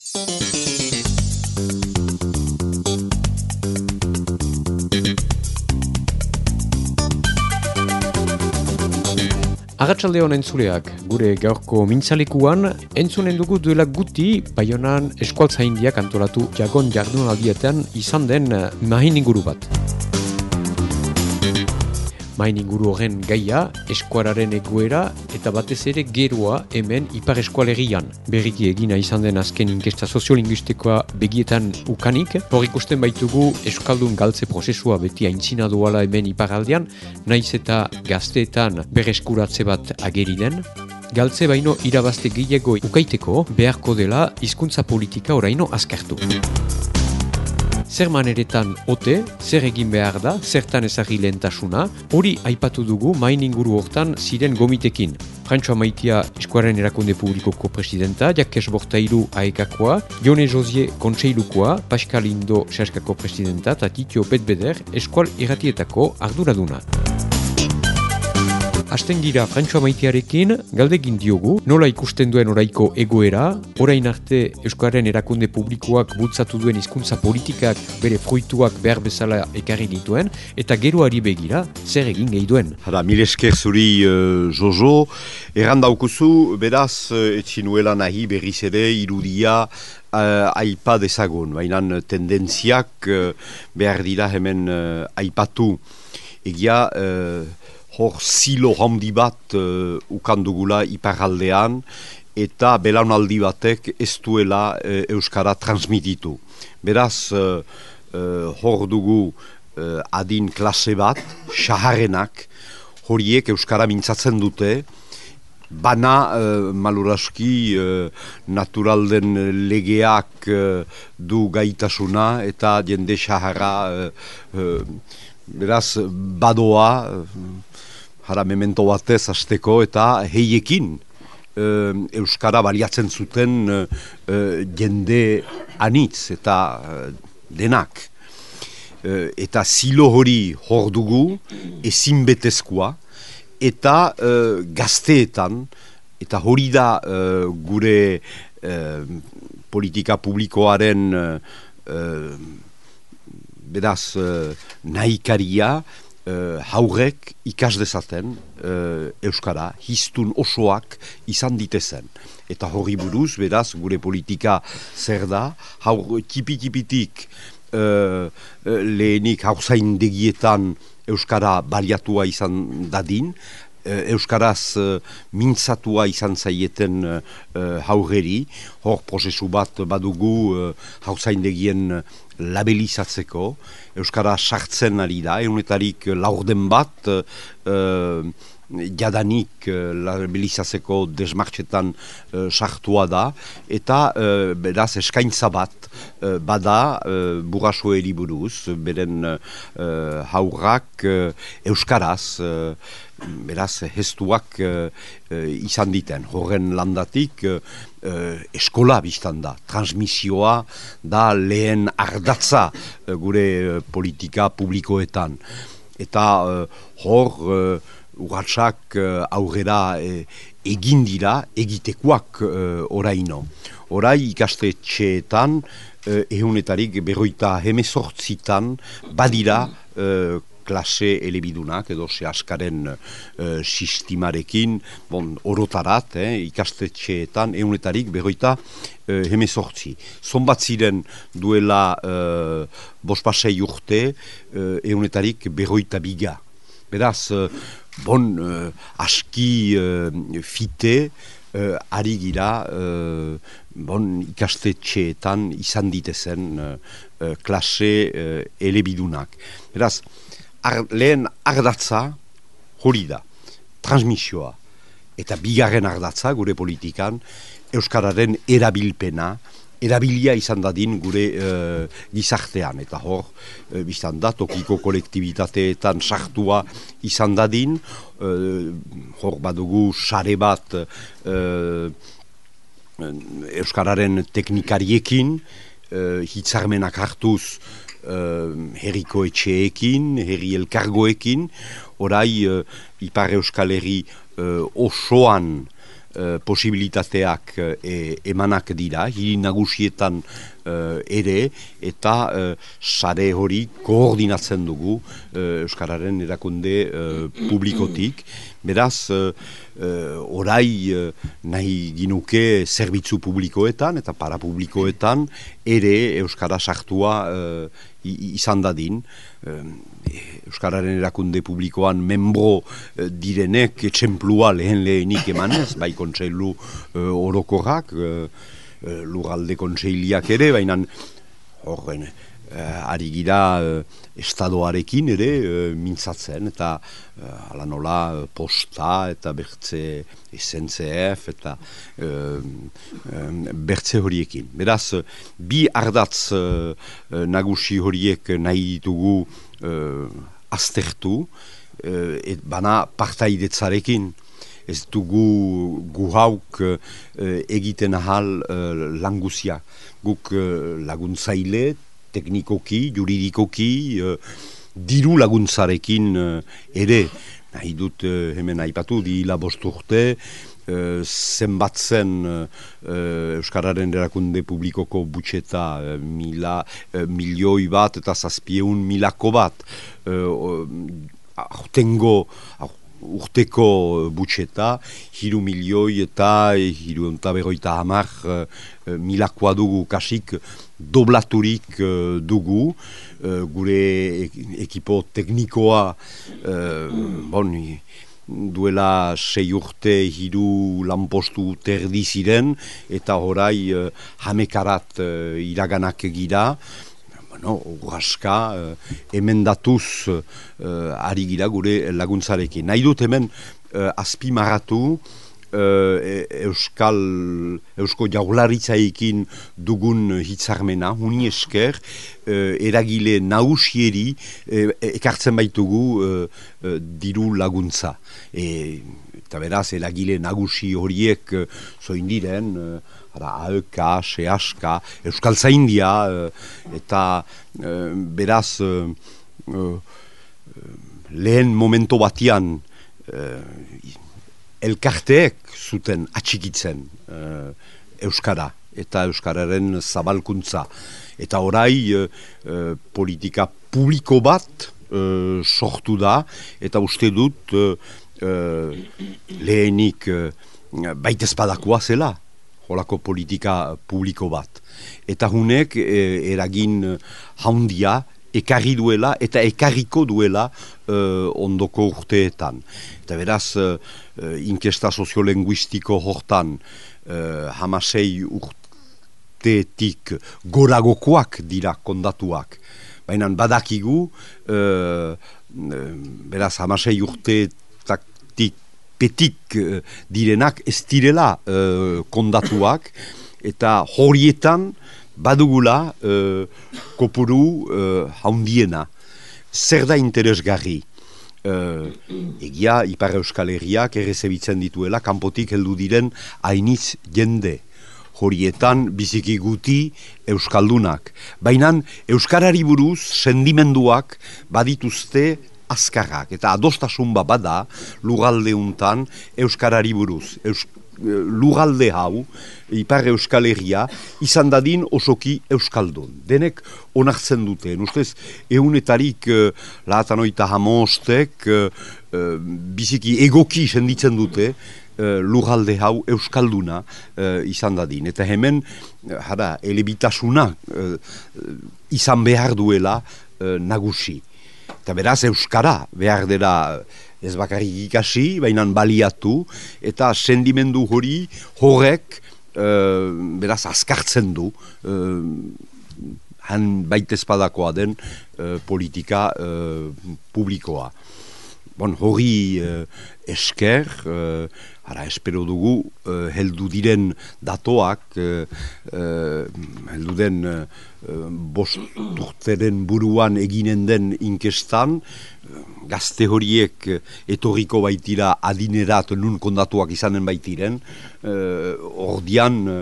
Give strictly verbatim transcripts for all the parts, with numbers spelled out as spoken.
Arratsaldeon entzuleak, gure gaurko mintzalekuan, entzunen dugu duela guti Baionan eskualtzaindiak antolatu jagon jardunaldietan izan den mahin inguru bat. Mahin inguru horren gaia, eskuararen egoera eta batez ere geroa hemen ipar eskualerian. Berriki egina izan den azken inkesta soziolinguistikoa begietan ukanik, hor ikusten baitugu euskaldun galtze prozesua beti aintzina doala hemen iparaldean, naiz eta gazteetan berreskuratze bat ageri den. Galtze baino irabazte gehiago ukaiteko beharko dela hizkuntza politika oraino azkartu. Zer maneretan ote, zer egin behar da, zertan ezagri lehentasuna, hori aipatu dugu main inguru hortan ziren gomitekin. Frantxoa Maitia Eskuaren Erakunde Publikoko presidenta, Jakes Bortairu aekakoa, Jone Josie Kontseilukoa, Pascal Indo Saskako presidenta, eta Titio Petbeder Eskual Irratietako arduraduna. Hasten gira Frantxoa Maitiarekin, galdegin diogu, nola ikusten duen oraiko egoera, orain arte Euskararen Erakunde Publikoak bultzatu duen hizkuntza politikak bere fruituak behar bezala ekarri dituen, eta geroari begira, zer egin gehi duen. Hara, mil esker zuri uh, Jojo, erran daukuzu, beraz, etxinuela nahi berriz ere irudia uh, aipa dezagun, baina tendentziak uh, behar dira hemen uh, aipatu. Egia, uh, hor zilo handi bat uh, ukandugula iparaldean eta belaunaldi batek ez duela uh, Euskara transmititu. Beraz, uh, uh, hor dugu uh, adin klase bat, saharenak, horiek Euskara mintzatzen dute, bana uh, maluraski uh, naturalden legeak uh, du gaitasuna eta jende saharra uh, uh, beraz badoa uh, Hara memento batez hasteko eta heiekin e, Euskara baliatzen zuten e, jende anitz eta e, denak. E, eta zilo hori hor dugu ezinbetezkoa eta e, gazteetan, eta hori da e, gure e, politika publikoaren e, beraz e, nahikaria, Uh, haurek ikas dezaten uh, Euskara, hiztun osoak izan ditezen. Eta horri buruz, beraz, gure politika zer da, haur tipi-tipitik uh, uh, lehenik haurzaindegietan Euskara baliatua izan dadin, uh, Euskaraz uh, mintzatua izan zaieten uh, haurreri, hor prozesu bat badugu uh, haurzaindegien labelizatzeko, Euskara sartzen ari da, egunetarik laurden bat uh, jadanik uh, labelizatzeko desmartxetan uh, sartua da, eta uh, beraz eskaintza bat uh, bada uh, burrasoeri buruz, beren uh, haurrak uh, Euskaraz, uh, beraz hestuak uh, uh, izan diten. Horren landatik uh, uh, eskola biztan da, transmisioa da lehen ardatza uh, gure uh, politika publikoetan. Eta uh, hor uh, urratsak uh, aurrera uh, egin dira egitekoak uh, oraino. Orai ikastetxeetan uh, ehunetarik berroita hemezortzitan badira uh, klase elebidunak edo sehaskaren uh, sistimarekin bon, orotarat, eh, ikastetxeetan eunetarik berroita uh, hemezortzi. Zonbat ziren duela uh, bospasei urte uh, eunetarik berroita biga. Beraz, uh, bon, uh, aski uh, fite uh, ari gira uh, bon, ikastetxeetan izan ditezen uh, uh, klase uh, elebidunak. Beraz, Ar, lehen ardatza hori da, transmisioa, eta bigarren ardatza gure politikan Euskararen erabilpena, erabilia izan dadin gure uh, gizartean, eta hor, uh, biztan da, tokiko kolektibitateetan sartua izan dadin, uh, hor badugu sare bat uh, Euskararen teknikariekin, uh, hitzarmenak hartuz, Uh, herriko etxeekin, herri elkargoekin, orai uh, Ipar Euskal Herri uh, osoan posibilitateak e, emanak dira, hiri nagusietan uh, ere, eta uh, sare hori koordinatzen dugu uh, Euskararen erakunde uh, publikotik. Beraz, uh, uh, orai uh, nahi ginuke zerbitzu publikoetan eta parapublikoetan ere Euskara sartua uh, izan dadin. Euskararen erakunde publikoan membro direnek etxemplua lehen lehenik emanez, bai kontseilu uh, orokorrak, uh, uh, lurralde kontseiliak ere, baina horren uh, ari gira uh, estadoarekin ere uh, mintzatzen, eta uh, ala nola uh, posta eta bertze S N C F eta uh, um, bertze horiekin. Beraz, bi ardatz uh, nagusi horiek nahi ditugu Uh, aztertu, uh, et bana partaidetzarekin. Ez dugu gu hauk uh, egiten ahal uh, languzia. Guk uh, laguntzaile, teknikoki, juridikoki, uh, diru laguntzarekin uh, ere. Nahi dut uh, hemen aipatu, di la bost urte, Uh, zenbatzen uh, Euskararen erakunde publikoko butxeta uh, mila, uh, milioi bat eta zazpieun milako bat uh, aurtengo urteko butxeta hiru milioi eta hiru eta berroita hamar uh, milakoa dugu kasik doblaturik uh, dugu uh, gure ekipo teknikoa uh, boni duela sei urte hiru lanpostu terdi ziren eta horai uh, hamekarat uh, iraganak gira. Bueno, urraska uh, emendatuz uh, ari gira gure laguntzarekin. Nahi dut hemen uh, azpimarratu Uh, Euskal Eusko Jaurlaritzaekin dugun hitzarmena, huni esker uh, eragile nagusieri uh, ekartzen baitugu uh, uh, diru laguntza. E, eta beraz, eragile nagusi horiek uh, zoin diren, uh, A E K, S E H K, Euskal Zaindia, uh, eta uh, beraz, uh, uh, lehen momento batian uh, elkarteek zuten atxikitzen uh, Euskara eta Euskararen zabalkuntza. Eta orai uh, uh, politika publiko bat uh, sortu da, eta uste dut uh, uh, lehenik uh, baitezpadakoa zela, holako politika publiko bat. Eta hunek uh, eragin handia ekarri duela eta ekarriko duela uh, ondoko urteetan. Eta beraz, uh, inkesta soziolinguistiko hortan uh, hamasei urteetik goragokoak dira kondatuak. Baina badakigu, uh, beraz, hamasei urteetak petik uh, direnak ez direla uh, kondatuak, eta horietan badugula uh, kopuru uh, haundiena. Zer da interesgarri? Uh, egia Ipar Euskal Herriak errezebitzen dituela kanpotik heldu diren hainitz jende. Horietan biziki guti euskaldunak. Baina euskarari buruz sendimenduak badituzte azkarrak. Eta adostasun bat bada lurralde untan euskarari buruz. Eus lurralde hau, Ipar Euskal Herria, izan dadin osoki euskaldun. Denek onartzen duten. Ustez, eunetarik uh, lahatan oita hamostek uh, uh, biziki egoki senditzen dute uh, lurralde hau euskalduna uh, izan dadin. Eta hemen, uh, hara, elebitasuna uh, izan behar duela uh, nagusi. Eta beraz, euskara behar dela ez bakarrik ikasi, baina baliatu, eta sendimendu hori horrek uh, beraz azkartzen du uh, han baitezpadakoa den uh, politika uh, publikoa. Bon, hori uh, esker, uh, ara espero dugu, uh, heldu diren datoak, uh, uh, heldu den uh, bost urteren buruan eginen den inkestan, gazte horiek etorriko baitira adinerat nun kondatuak izanen baitiren, uh, ordian uh,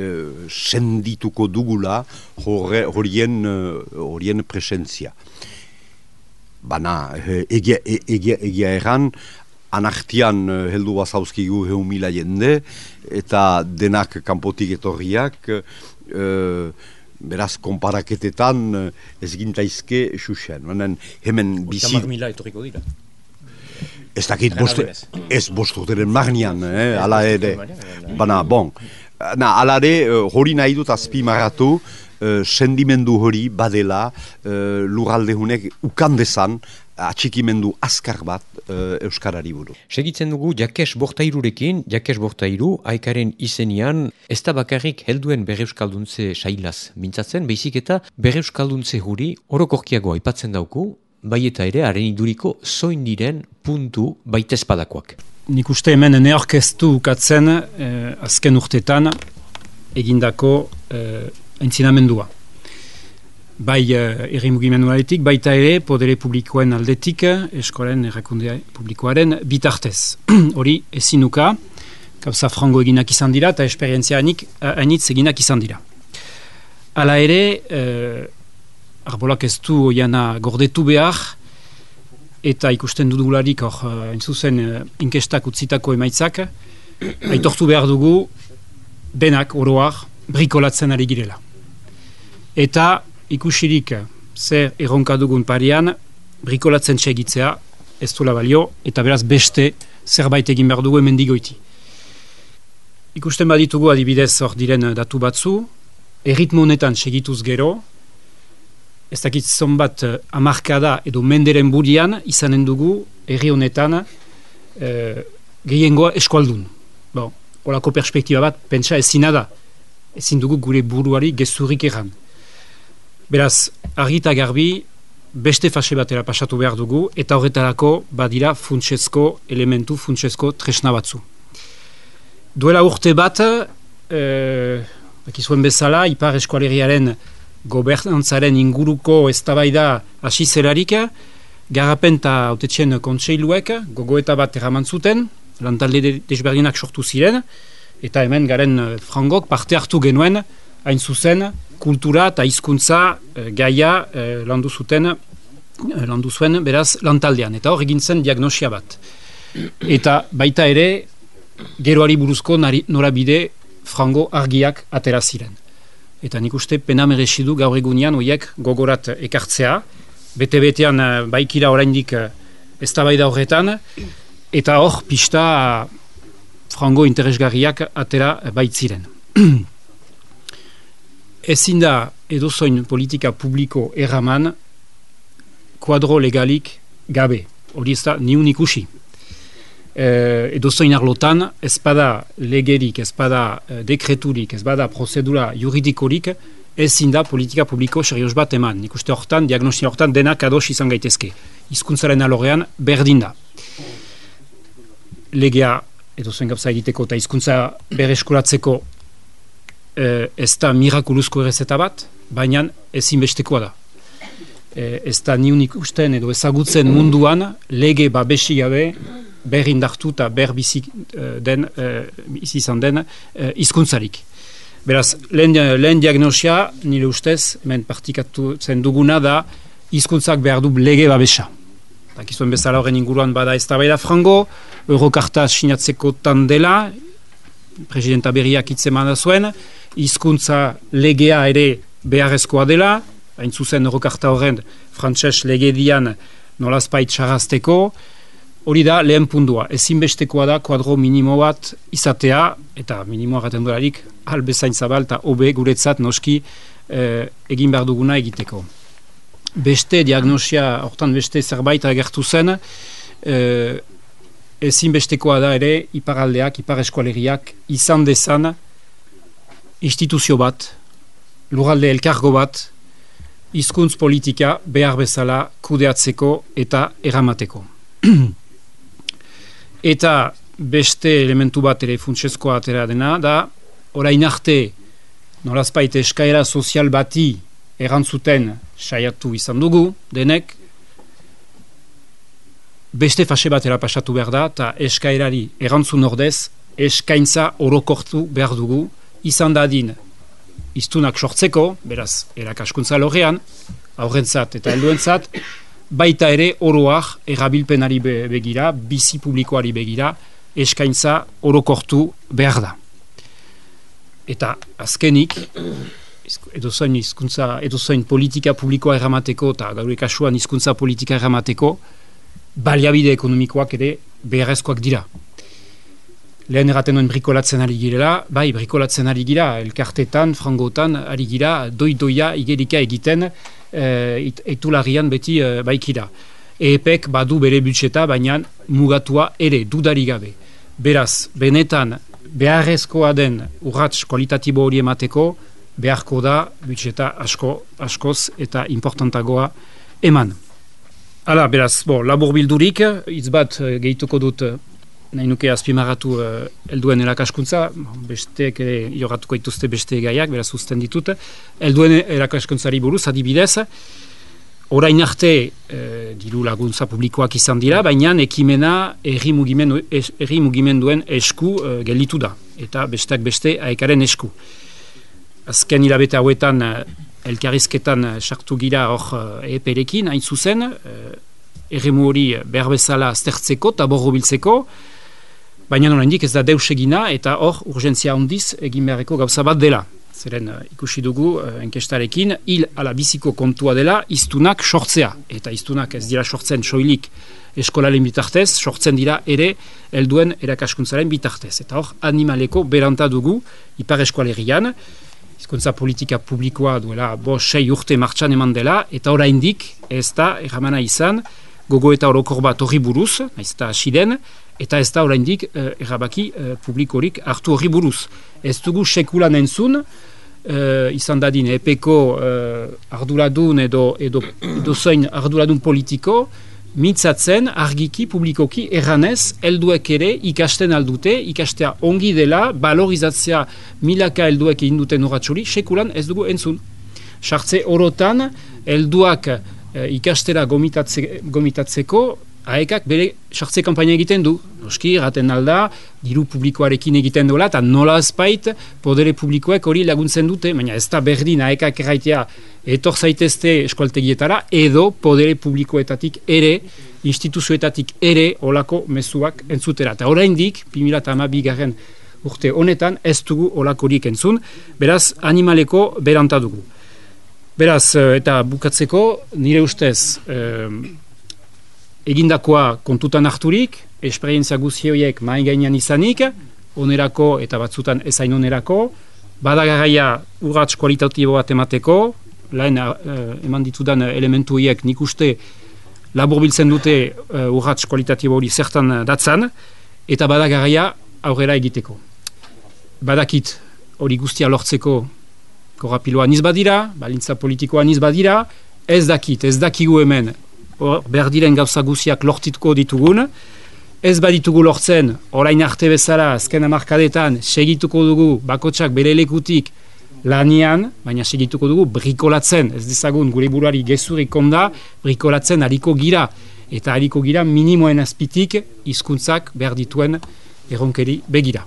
sendituko dugula horien, uh, horien presentzia. Bana, egia, egia, egia erran, anartian uh, heldu bazauzkigu heun mila jende, eta denak kanpotik etorriak, uh, beraz, konparaketetan ez gintaizke xuxen. Hemen bizi... Tamar mila etorriko dira. Ez dakit, bost, ez bosturteren magnian, eh, ala ere. Bana, bon. Na, ala ere, hori nahi dut azpimarratu, uh, sendimendu hori badela uh, lurralde hunek ukandezan, atxikimendu azkar bat uh, Euskarari buru. Segitzen dugu Jakes Bortairurekin, Jakes Bortairu, haikaren izenian, ez da bakarrik helduen berreuskalduntze sailaz mintzatzen, beizik eta berreuskalduntze huri orokorkiago aipatzen dauku, bai eta ere haren iduriko zoin diren puntu baitezpadakoak. Nik uste hemen neorkeztu ukatzen eh, azken urtetan egindako eh, entzinamendua. Bai uh, erri mugimendu aldetik, baita ere podere publikoen aldetik, eskolen errakunde publikoaren bitartez. Hori ezinuka, gauza frango eginak izan dira eta esperientzia hainitz eginak izan dira. Hala ere, uh, arbolak ez du oiana gordetu behar, eta ikusten dudularik hor, hain uh, zuzen, uh, inkestak utzitako emaitzak, aitortu behar dugu, denak, oroar, brikolatzen ari girela. Eta ikusirik zer erronka dugun parian, brikolatzen segitzea ez duela balio, eta beraz beste zerbait egin behar dugu hemen digoiti. Ikusten baditugu adibidez hor diren datu batzu, erritmo honetan segituz gero, ez dakit zonbat hamarkada edo menderen burian izanen dugu herri honetan eh, gehiengoa eskualdun. Bon, holako perspektiba bat pentsa ezina da, ezin dugu gure buruari gezurrik erran. Beraz, argi eta garbi, beste fase batera pasatu behar dugu, eta horretarako badira funtsezko elementu, funtsezko tresna batzu. Duela urte bat, eh, bakizuen bezala, Ipar Eskualeriaren gobernantzaren inguruko eztabaida hasi zelarik, garapen eta hautetxen kontseiluek gogoeta bat eraman zuten, lantalde desberdinak sortu ziren, eta hemen garen frangok parte hartu genuen, hain zuzen, kultura eta hizkuntza e, gaia e, landu zuten, e, landu zuen, beraz, lantaldean. Eta hor egin zen diagnosia bat. Eta baita ere, geroari buruzko nari, norabide frango argiak atera ziren. Eta nik uste pena meresidu gaur egunean horiek gogorat ekartzea, bete-betean baikira oraindik eztabaida horretan, eta hor pista frango interesgarriak atera baitziren. Ezin da edozoin politika publiko erraman kuadro legalik gabe. Hori ez da niun ikusi. E, edozoin arlotan ez bada legerik, ez bada dekreturik, ez bada prozedura juridikorik, ezin da politika publiko serioz bat eman. Nik uste hortan, diagnosia hortan denak ados izan gaitezke. Hizkuntzaren alorrean berdin da. Legea edozoin gauza egiteko eta hizkuntza berreskuratzeko Eh, ez da mirakuluzko errezeta bat, baina ezinbestekoa da. Eh, ez da niun ikusten edo ezagutzen munduan lege babesi gabe berrindartu eta berbizik eh, den, eh, izan den eh, hizkuntzarik. Beraz, lehen, lehen diagnosia, nire ustez, hemen partikatu zen duguna da, hizkuntzak behar du lege babesa. Dakizuen bezala horren inguruan bada ez da baida frango, Eurokarta sinatzeko tan dela, presidenta berriak hitzeman da zuen, hizkuntza legea ere beharrezkoa dela, hain zuzen Eurokarta horren frantses legedian nolazpait sarrazteko, hori da lehen puntua. Ezinbestekoa da kuadro minimo bat izatea, eta minimoa gaten dolarik, albezain zabal eta hobe guretzat noski eh, egin behar duguna egiteko. Beste diagnosia, hortan beste zerbait agertu zen, eh, ezinbestekoa da ere iparaldeak, ipar eskualeriak izan dezan instituzio bat, lurralde elkargo bat, hizkuntz politika behar bezala kudeatzeko eta eramateko. Eta beste elementu bat ere funtsezkoa atera dena da, orain arte nolazpait eskaera sozial bati erantzuten saiatu izan dugu, denek, beste fase batera pasatu behar da, eta eskaerari erantzun ordez, eskaintza orokortu behar dugu, izan dadin iztunak sortzeko, beraz, erakaskuntza lorrean, aurrentzat eta helduentzat, baita ere oroak erabilpenari begira, bizi publikoari begira, eskaintza orokortu behar da. Eta azkenik, edozoin hizkuntza, edozoin politika publikoa erramateko, eta gaur kasuan hizkuntza politika erramateko, baliabide ekonomikoak ere beharrezkoak dira. Lehen erraten duen brikolatzen ari girela, bai, brikolatzen ari gira, elkartetan, frangotan, ari gira, doi-doia igerika egiten, e, eitularian beti e, baikira. E E P-ek badu bere budjeta, baina mugatua ere, dudari gabe. Beraz, benetan, beharrezkoa den urrats kualitatibo hori emateko, beharko da budjeta asko, askoz eta importantagoa eman. Hala, beraz, bo, labur bildurik, hitz bat gehituko dut nahi nuke azpimarratu uh, helduen erakaskuntza, besteek ere joratuko dituzte beste gaiak, beraz uzten ditut. Helduen erakaskuntzari buruz, adibidez, orain arte uh, diru laguntza publikoak izan dira, baina ekimena erri mugimendu, erri mugimenduen esku uh, gelditu da, eta besteak beste aekaren esku. Azken hilabete hauetan uh, elkarrizketan sartu gira hor uh, E E P-rekin, hain zuzen, uh, erremu hori behar bezala aztertzeko eta borro biltzeko, baina oraindik ez da deus egina eta hor urgentzia handiz egin beharreko gauza bat dela. Zeren uh, ikusi dugu uh, enkestarekin, hil ala biziko kontua dela iztunak sortzea. Eta iztunak ez dira sortzen soilik eskolaren bitartez, sortzen dira ere helduen erakaskuntzaren bitartez. Eta hor animaleko beranta dugu ipar eskualerian, hizkuntza politika publikoa duela bo sei urte martxan eman dela, eta oraindik ez da erramana izan gogo eta orokor bat horri buruz, naiz eta hasi den, eta ez da oraindik eh, erabaki eh, publikorik hartu horri buruz. Ez dugu sekulan entzun, eh, izan dadin E P-ko eh, arduradun edo, edo, edo zein arduradun politiko, mitzatzen argiki publikoki erranez helduek ere ikasten aldute, ikastea ongi dela, valorizatzea milaka helduek egin duten urratsori, sekulan ez dugu entzun. Sartze orotan, helduak e, ikastera gomitatze, gomitatzeko, aekak bere sartze kanpaina egiten du. Noski, erraten alda, diru publikoarekin egiten dola, eta nola azpait, podere publikoek hori laguntzen dute, baina ez da berdin aekak erraitea etor zaitezte eskualtegietara, edo podere publikoetatik ere, instituzioetatik ere, olako mezuak entzutera. Eta oraindik, bi mila hamabi garren urte honetan, ez dugu olakorik entzun, beraz, animaleko beranta dugu. Beraz, eta bukatzeko, nire ustez, eh, egindakoa kontutan harturik, esperientzia guzioiek main gainean izanik, onerako eta batzutan ezain onerako, badagaraia urrats kualitatibo bat emateko, lehen eh, eman ditudan elementuiek nik uste laburbiltzen dute uh, urrats kualitatibo hori zertan datzan, eta badagaraia aurrera egiteko. Badakit hori guztia lortzeko korrapiloa niz badira, balintza politikoa niz badira, ez dakit, ez dakigu hemen or, behar diren gauza guziak lortituko ditugun, ez baditugu lortzen, orain arte bezala, azken hamarkadetan, segituko dugu bakotsak bere lekutik lanian, baina segituko dugu brikolatzen, ez dezagun gure buruari gezurik konda, brikolatzen hariko gira, eta hariko gira minimoen azpitik hizkuntzak behar dituen erronkeri begira.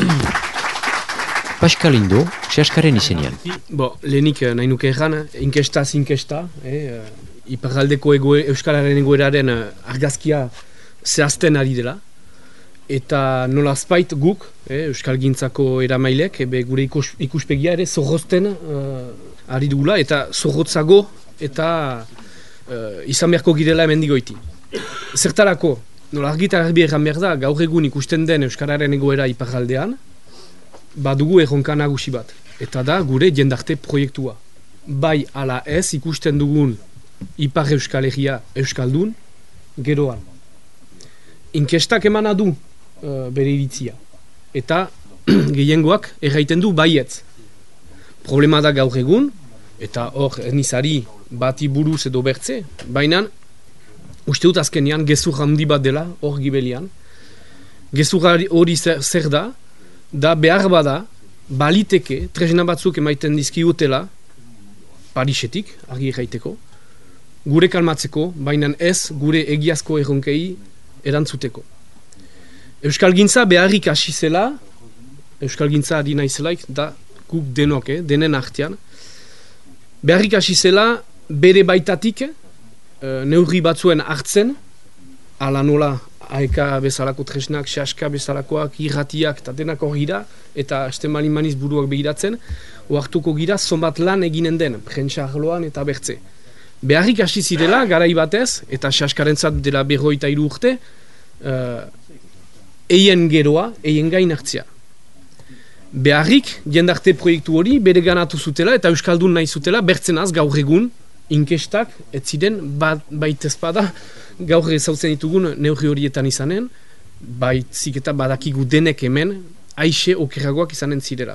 Pascal Indo, Txaskaren izenean. Bo, lehenik nahi nuke erran, inkesta zinkesta, eh, iparraldeko ego, euskararen egoeraren argazkia zehazten ari dela, eta nola azpait guk, eh, euskalgintzako eramailek, ebe gure ikus, ikuspegia ere zorrozten uh, ari dugula, eta zorrotzago eta uh, izan beharko girela hemen digoiti. Zertarako, nola argita garbi erran behar da, gaur egun ikusten den euskararen egoera iparraldean, badugu erronka nagusi bat, eta da gure jendarte proiektua. Bai ala ez ikusten dugun ipar euskal herria euskaldun geroan. Inkestak emana du uh, bere iritzia, eta gehiengoak erraiten du baietz. Problema da gaur egun, eta hor ernizari bati buruz edo bertze, baina uste dut azkenean gezur handi bat dela hor gibelian. Gezur hori zer, zer da, da behar bada, baliteke, tresna batzuk emaiten dizkigutela, Parisetik, argi erraiteko, gure kalmatzeko, baina ez gure egiazko erronkei erantzuteko. Euskalgintza beharrik hasi zela, Euskalgintza ari naizelaik, da guk denok, eh, denen artean, beharrik hasi zela bere baitatik uh, neurri batzuen hartzen, ala nola aeka bezalako tresnak, sehaska bezalakoak, irratiak eta denak hor gira, eta este malin maniz buruak begiratzen, oartuko gira zonbat lan eginen den, prentsa arloan eta bertze. Beharrik hasi zirela, garai batez, eta sehaskarentzat dela berroita hiru urte, uh, eien geroa, eien gain hartzea. Beharrik, jendarte proiektu hori, bere ganatu zutela, eta Euskaldun nahi zutela, bertzenaz gaur egun, inkestak, ez ziren, bat, baitezpada, gaur ezautzen ditugun neurri horietan izanen, baitzik eta badakigu denek hemen, aixe okerragoak izanen zirela.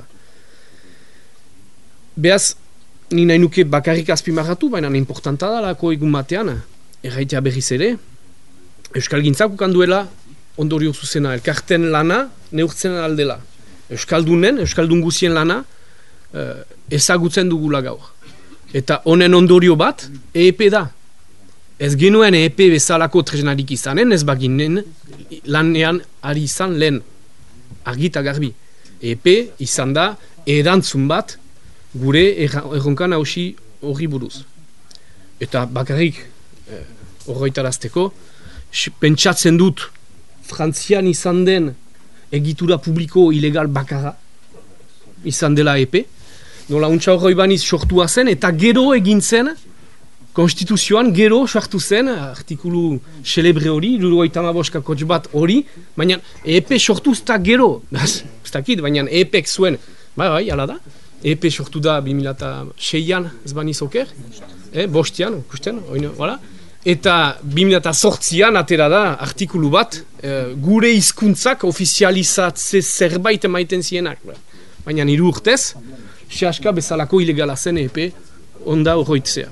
Beaz, ni nahi nuke bakarrik azpimarratu, baina importanta da lako egun batean, erraitea berriz ere, Euskal Gintzak ukanduela ondorio zuzena, elkarten lana neurtzen aldela. Euskaldunen, Euskaldun guzien lana eh, ezagutzen dugula gaur. Eta honen ondorio bat, E E P da. Ez genuen E E P bezalako tresnarik izanen, ez baginen lanean ari izan lehen, argita garbi. E E P izan da erantzun bat gure erronkan hausi horri buruz. Eta bakarrik horretarazteko, eh, pentsatzen dut Frantzian izan den egitura publiko ilegal bakarra izan dela E P. Nola untsa horroi baniz sortua zen, eta gero egin zen, konstituzioan gero sartu zen, artikulu celebre hori, hirurogeita hamabost kotx bat hori, baina E P sortu zta gero, ez dakit, baina E Pek zuen, bai, bai, ala da, E P sortu da bi mila seian, ez baniz oker, eh, bostian, kusten, oino, voilà. Eta bi mila zortzian atera da artikulu bat, eh, gure hizkuntzak ofizializatze zerbait emaiten zienak. Baina hiru urtez, sehaska bezalako ilegala zen E P onda horroitzea.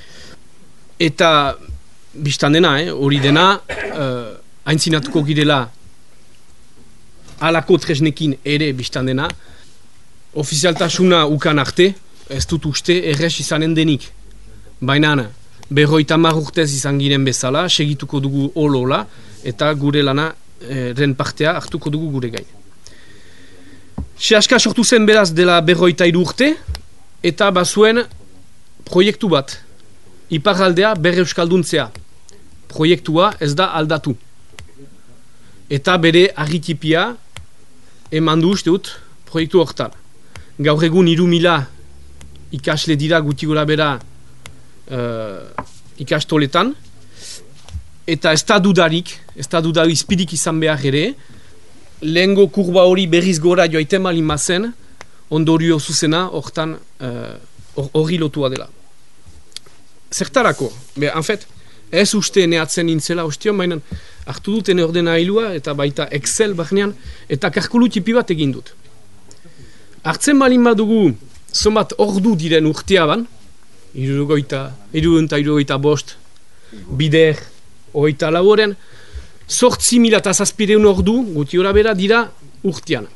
Eta biztan dena, hori eh, dena, eh, aintzinatuko girela alako tresnekin ere biztan dena, ofizialtasuna ukan arte, ez dut uste errez izanen denik. Baina berroita hamar urtez izan giren bezala, segituko dugu olola, eta gure lana eh, ren partea hartuko dugu gure gain. Sehaska sortu zen beraz dela berroita hiru urte, eta bazuen proiektu bat, iparraldea berre euskalduntzea. Proiektua ez da aldatu. Eta bere argitipia eman du uste dut proiektu hortan. Gaur egun hiru mila ikasle dira guti gora bera uh, ikastoletan, eta ez da dudarik, ez da dudarik izpirik izan behar ere, lehengo kurba hori berriz gora joaiten malin mazen, ondorio zuzena hortan horri uh, lotua dela. Zertarako? Be, en fet, ez uste neatzen nintzela ostion, baina hartu duten ordenailua eta baita Excel barnean, eta kalkulu tipi bat egin dut. Hartzen malin badugu zonbat ordu diren urteaban, irurogeita, irurogeita, irurogeita bost, bider, ogeita lauren, sortzi mila eta zazpireun ordu, guti hora bera dira urtean.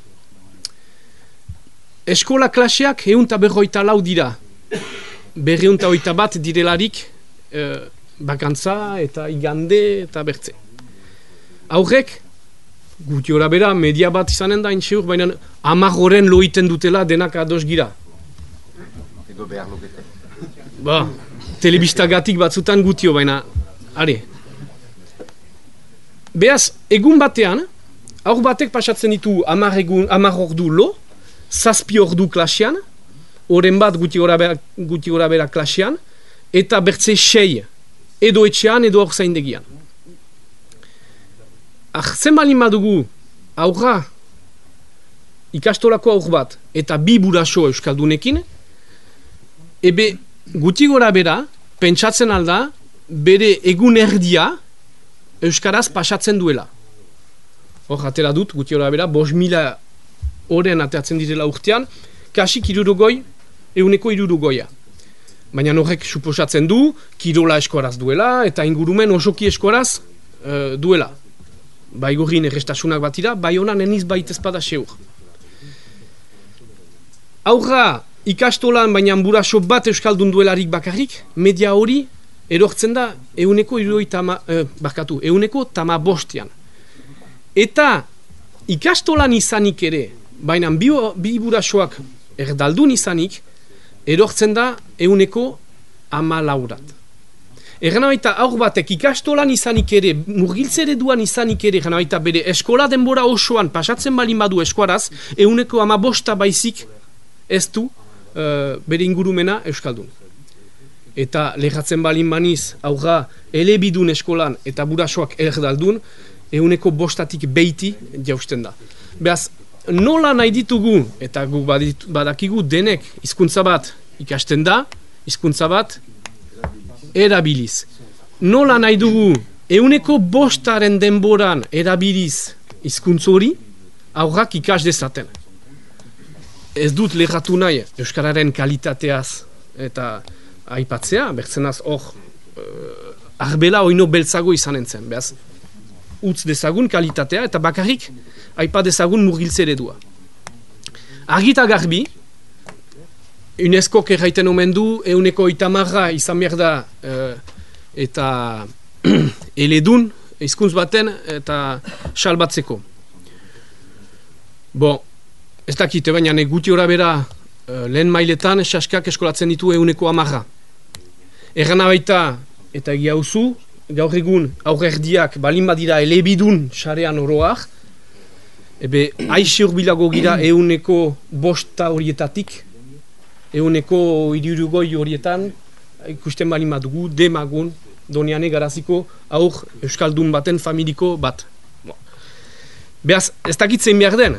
Eskola klaseak egun eta berroita lau dira. Berreun eta oita bat direlarik eh, bakantza eta igande eta bertze. Aurrek, guti hora bera, media bat izanen da intxeur, baina hamar horren loiten dutela denak ados gira. Edo behar lukete. Ba, telebistagatik batzutan gutio, baina, are. Beaz, egun batean, aur batek pasatzen ditu hamar egun, hamar ordu lo, zazpi ordu klasean, oren bat guti gora bera, guti gora bera klasean, eta bertze sei, edo etxean, edo hor zaindegian. Arzen balin badugu, aurra, ikastolako aur bat, eta bi buraso euskaldunekin, ebe guti gora bera, pentsatzen alda, bere egun erdia, euskaraz pasatzen duela. Hor, atera dut, guti gora bera, bos mila oren ateratzen direla urtean, kasik irurogoi, euneko irurogoia. Baina horrek suposatzen du, kirola eskoraz duela, eta ingurumen osoki eskoraz uh, duela. Bai gorrin errestasunak bat dira, bai honan eniz baita ezpada seur. Aurra, ikastolan baina buraso bat euskaldun duelarik bakarrik, media hori erortzen da euneko iruroi tama, eh, barkatu, euneko tama bostian. Eta ikastolan izanik ere, baina bi, bi burasoak erdaldun izanik, erortzen da euneko ama laurat. Egan baita aur batek ikastolan izanik ere, murgiltzere duan izanik ere, egan baita bere eskola denbora osoan pasatzen balin badu eskuaraz, euneko ama bosta baizik ez du uh, bere ingurumena euskaldun. Eta lehatzen balin baniz aurra elebidun eskolan eta burasoak erdaldun, euneko bostatik beiti jausten da. Beaz, nola nahi ditugu, eta gu badakigu denek hizkuntza bat ikasten da, hizkuntza bat erabiliz. Nola nahi dugu euneko bostaren denboran erabiliz hizkuntz hori aurrak ikas dezaten. Ez dut lehatu nahi euskararen kalitateaz eta aipatzea, bertzenaz hor uh, arbela oino beltzago izanen zen, behaz, utz dezagun kalitatea eta bakarrik aipa dezagun murgiltze eredua. Argita garbi, UNESCOk erraiten omen du, euneko itamarra izan behar da uh, eta eledun, hizkuntz baten eta salbatzeko. Bo, ez dakite, baina guti ora bera uh, lehen mailetan saskak eskolatzen ditu euneko amarra. Errana baita, eta egia huzu, gaur egun aurrerdiak balin badira elebidun sarean oroak, ebe aixe urbilago gira euneko bosta horietatik, euneko irurugoi horietan, ikusten balin badugu, demagun, Doniane garaziko aur euskaldun baten familiko bat. Bo. Beaz, ez dakitzen behar den,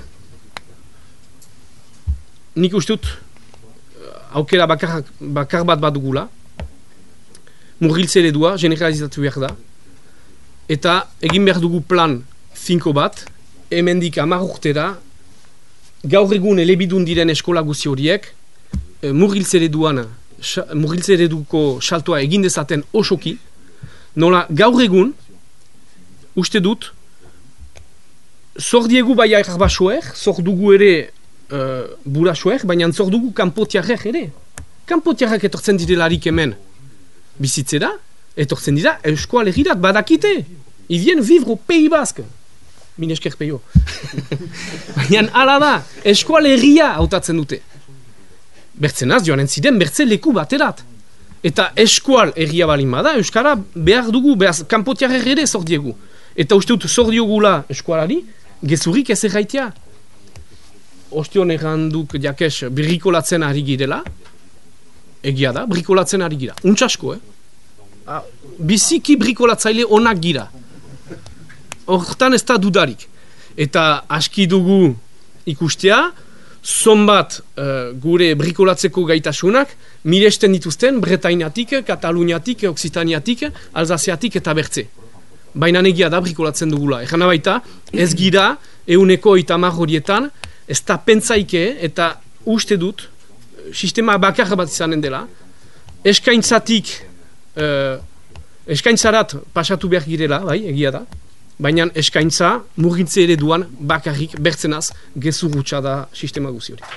nik ustut aukera bakar, bakar bat badugula, murgiltze eredua, generalizatu behar da, eta egin behar dugu plan finko bat, hemendik hamar urtera, gaur egun elebidun diren eskola guzi horiek, murgiltze ereduan, murgiltze ereduko saltoa egin dezaten osoki, nola gaur egun, uste dut, zor diegu bai airbasoer, zor dugu ere uh, burasoer, baina zor dugu kanpotiarrek ere. Kanpotiarrek etortzen direlarik hemen bizitzera, etortzen dira euskoalegirat badakite. Ils viennent vivre au Pays Basque. Minesker peio. Baina ala da, eskualegia hautatzen dute. Bertzenaz joanen ziren bertze leku baterat. Eta eskual erria balin bada, euskara behar dugu, behaz, kanpotiarrek ere zor diegu. Eta uste dut zor diogula eskualari, gezurrik ez erraitea. Ostion erranduk jakes brikolatzen ari girela, egia da, brikolatzen ari gira. Untsasko, eh? Biziki brikolatzaile onak gira. Hortan ez da dudarik. Eta aski dugu ikustea, zonbat uh, gure brikolatzeko gaitasunak miresten dituzten Bretainatik, Kataluniatik, Oksitaniatik, Alzaziatik eta bertze. Baina negia da brikolatzen dugula. Egan baita, ez gira euneko itamar horietan, ez da pentsaike eta uste dut, sistema bakar bat izanen dela, eskaintzatik, uh, eskaintzarat pasatu behar girela, bai, egia da, baina eskaintza murgiltze ereduan bakarrik bertzenaz gezur hutsa da sistema guzi hori.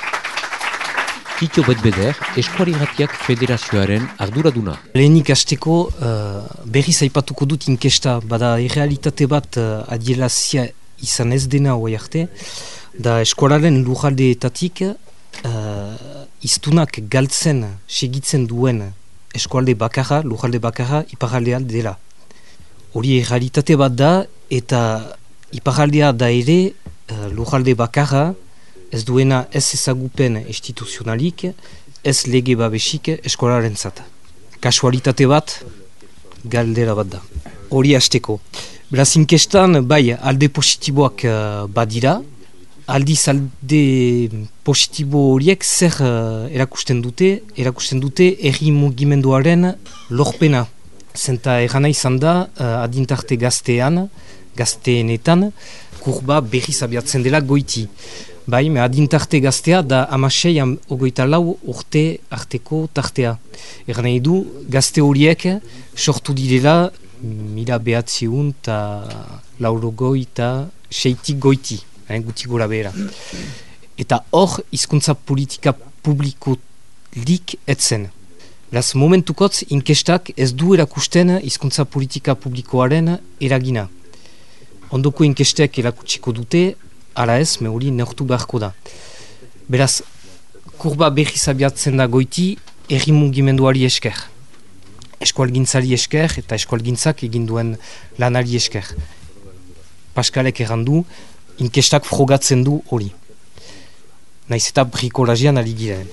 Kito Betbeder, Eskualigatiak Federazioaren arduraduna. Lehenik hasteko uh, berriz aipatuko dut inkesta, bada errealitate bat uh, adielazia izan ez dena hoi arte, da eskualaren lujaldeetatik uh, iztunak galtzen segitzen duen eskualde bakarra, lujalde bakarra, iparaldea dela. Hori errealitate bat da, eta iparaldea da ere uh, lujalde bakarra, ez duena ez ezagupen instituzionalik, ez lege babesik eskolaren zata. Kasualitate bat, galdera bat da. Hori hasteko. Beraz inkestan, bai, alde positiboak uh, badira, aldiz alde positibo horiek zer uh, erakusten dute, erakusten dute herri mugimenduaren lorpena. Zenta errana izan da, uh, adintarte gaztean, gazteenetan, kurba berriz abiatzen dela goiti. Bai, me adintarte gaztea da amasei ogoita lau urte arteko tartea. Erran nahi du, gazte horiek sortu direla mila behatziun eta laurogoi eta seitik goiti, eh, guti gora behera. Eta hor, hizkuntza politika publikolik etzen. Beraz, momentukotz, inkestak ez du erakusten hizkuntza politika publikoaren eragina. Ondoko inkestek erakutsiko dute, ala ez, me hori neurtu beharko da. Beraz, kurba berriz abiatzen da goiti, herri mugimenduari esker. eskualgintzari esker eta eskualgintzak egin duen lanari esker. Paskalek errandu, inkestak frogatzen du hori. Naiz eta brikolagian ari giren.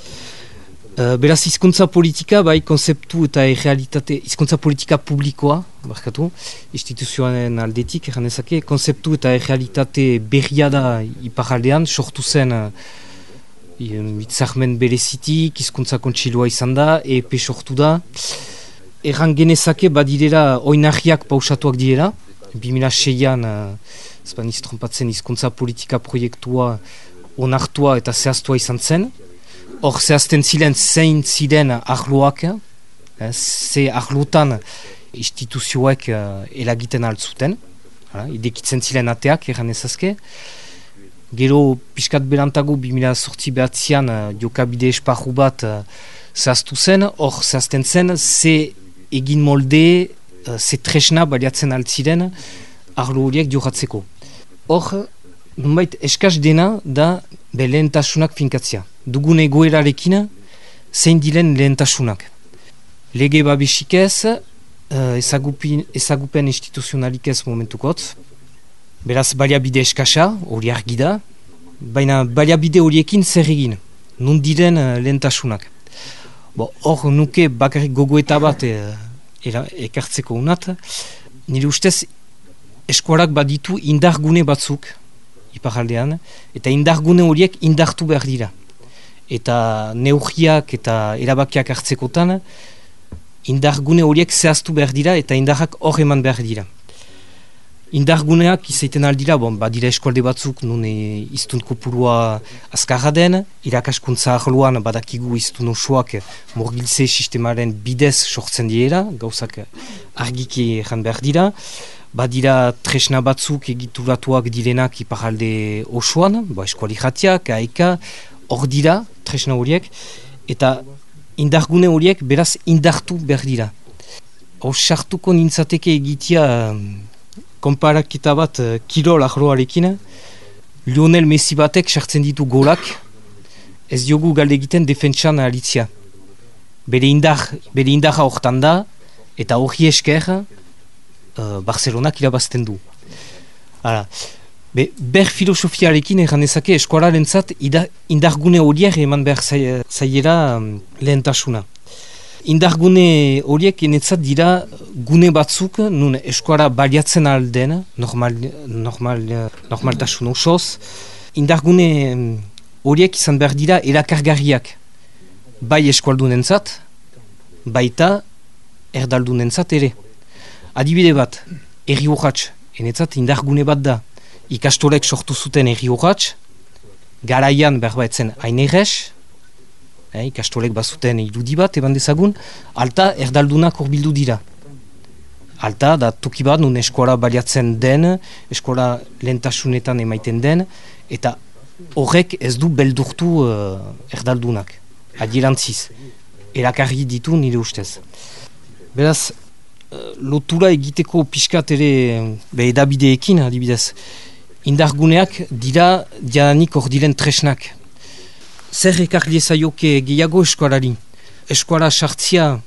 Uh, beraz, hizkuntza politika, bai, konzeptu eta errealitate, hizkuntza politika publikoa, barkatu, instituzioaren aldetik, erran dezake, konzeptu eta errealitate berria da iparaldean, sortu zen hitzarmen uh, berezitik, hizkuntza kontsilua izan da, E P sortu da. Erran genezake, badirera, oinarriak pausatuak direla, bi mila seian, uh, espaniz trompatzen, hizkuntza politika proiektua onartua eta zehaztua izan zen. Hor zehazten ziren zein ziren arloak, eh, ze arlotan instituzioek uh, eragiten altzuten, uh, idekitzen ziren ateak, erran ezazke. Gero, pixkat berantago, bi mila zortzi behatzean, uh, jokabide esparru bat uh, zehaztu zen, hor zehazten zen, ze egin molde, uh, ze tresna baliatzen altziren arlo horiek johatzeko. Hor, nunbait eskaz dena da be lehentasunak finkatzea. Dugun egoerarekin zein diren lehentasunak. Lege babesik ez, uh, ezagupen, ezagupen instituzionalik ez momentukotz. Beraz, baliabide eskasa, hori argi da, baina baliabide horiekin zer egin, nun diren uh, lehentasunak. Hor nuke bakarrik gogoeta bat uh, era, ekartzeko unat, nire ustez eskuarak baditu indargune batzuk, iparaldean, eta indargune horiek indartu behar dira. Eta neurriak eta erabakiak hartzekotan, indargune horiek zehaztu behar dira eta indarrak hor eman behar dira. Indarguneak izaiten aldira, bon, badira eskualde batzuk nun e, iztun kopurua azkarra den, irakaskuntza arloan badakigu iztun osoak murgiltze sistemaren bidez sortzen dira, gauzak argiki erran behar dira. Badira tresna batzuk egituratuak direnak iparalde osoan, ba, eskuali jatiak, aeka, hor dira tresna horiek, eta indargune horiek beraz indartu behar dira. Hor sartuko nintzateke egitea konparaketa bat kirol arloarekin, Lionel Messi batek sartzen ditu golak, ez diogu galde egiten defentsan alitzia. Bere indar, bere indarra hortan da, eta hori esker, Uh, Barcelonak irabazten du. Hala. Be, ber filosofiarekin erran ezake eskualaren zat indargune horiek eman behar zaiera um, lehentasuna. Indargune horiek enetzat dira gune batzuk nun eskuala baliatzen alden, normal, normal, normaltasun osoz. Indargune horiek izan behar dira erakargarriak. Bai eskualdunen zat, baita erdaldunen zat ere. Adibide bat, erri urratx, enetzat indargune bat da. Ikastolek sortu zuten erri urratx, garaian berbaitzen hain errez, eh, ikastolek bazuten irudi bat, eban dezagun, alta erdaldunak horbildu dira. Alta, da toki bat, nun eskola baliatzen den, eskola lehentasunetan emaiten den, eta horrek ez du beldurtu uh, erdaldunak, adierantziz. Erakarri ditu nire ustez. Beraz, lotura egiteko pixkat ere be edabideekin, adibidez. Indarguneak dira diadanik hor diren tresnak. Zer ekarri ezaioke gehiago eskualari? Eskuala sartzia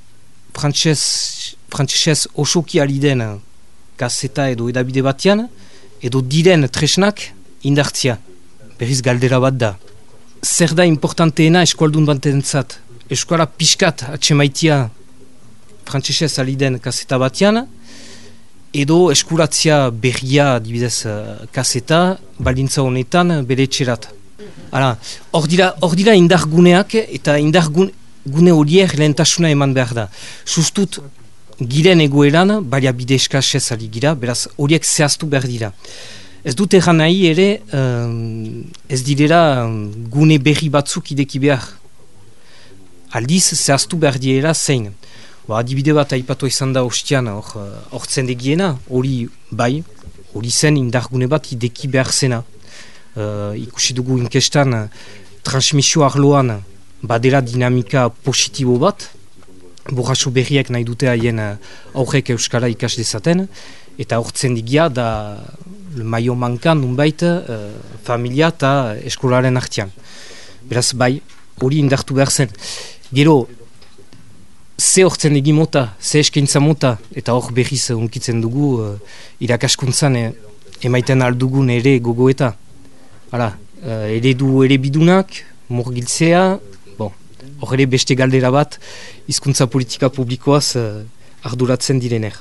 frantsesez osoki ari den kaseta edo edabide batean, edo diren tresnak indartzia. Berriz galdera bat da. Zer da importanteena eskualdun batentzat? Eskuala pixkat atxemaitia frantsesez ari den kaseta batean, edo eskuratzia berria dibidez kaseta, baldintza honetan bere etxerat. Hor dira, dira indarguneak eta indargune horiek lehentasuna eman behar da. Sustut giren egoeran, baliabide eskasez ari gira, beraz horiek zehaztu behar dira. Ez dut erran nahi ere, um, ez direla um, gune berri batzuk ideki behar. Aldiz zehaztu behar direla zein. Ba, adibide bat aipatu izan da ostian hor zendegiena, hori bai, hori zen indargune bat ideki behar zena. Uh, ikusi dugu inkestan uh, transmisio arloan badera dinamika positibo bat, borraso berriak nahi dute haien uh, aurrek euskara ikas dezaten, eta hor zendegia da maio mankan nunbait uh, familia eta eskolaren artean. Beraz bai, hori indartu behar zen. Gero, ze hortzen egimota, ze eskaintza mota, eta hor berriz unkitzen dugu uh, irakaskuntzan e, emaiten aldugun ere gogoeta. Hala, uh, ere du ere bidunak, murgiltzea, bon, hor ere beste galdera bat, hizkuntza politika publikoaz uh, arduratzen direner.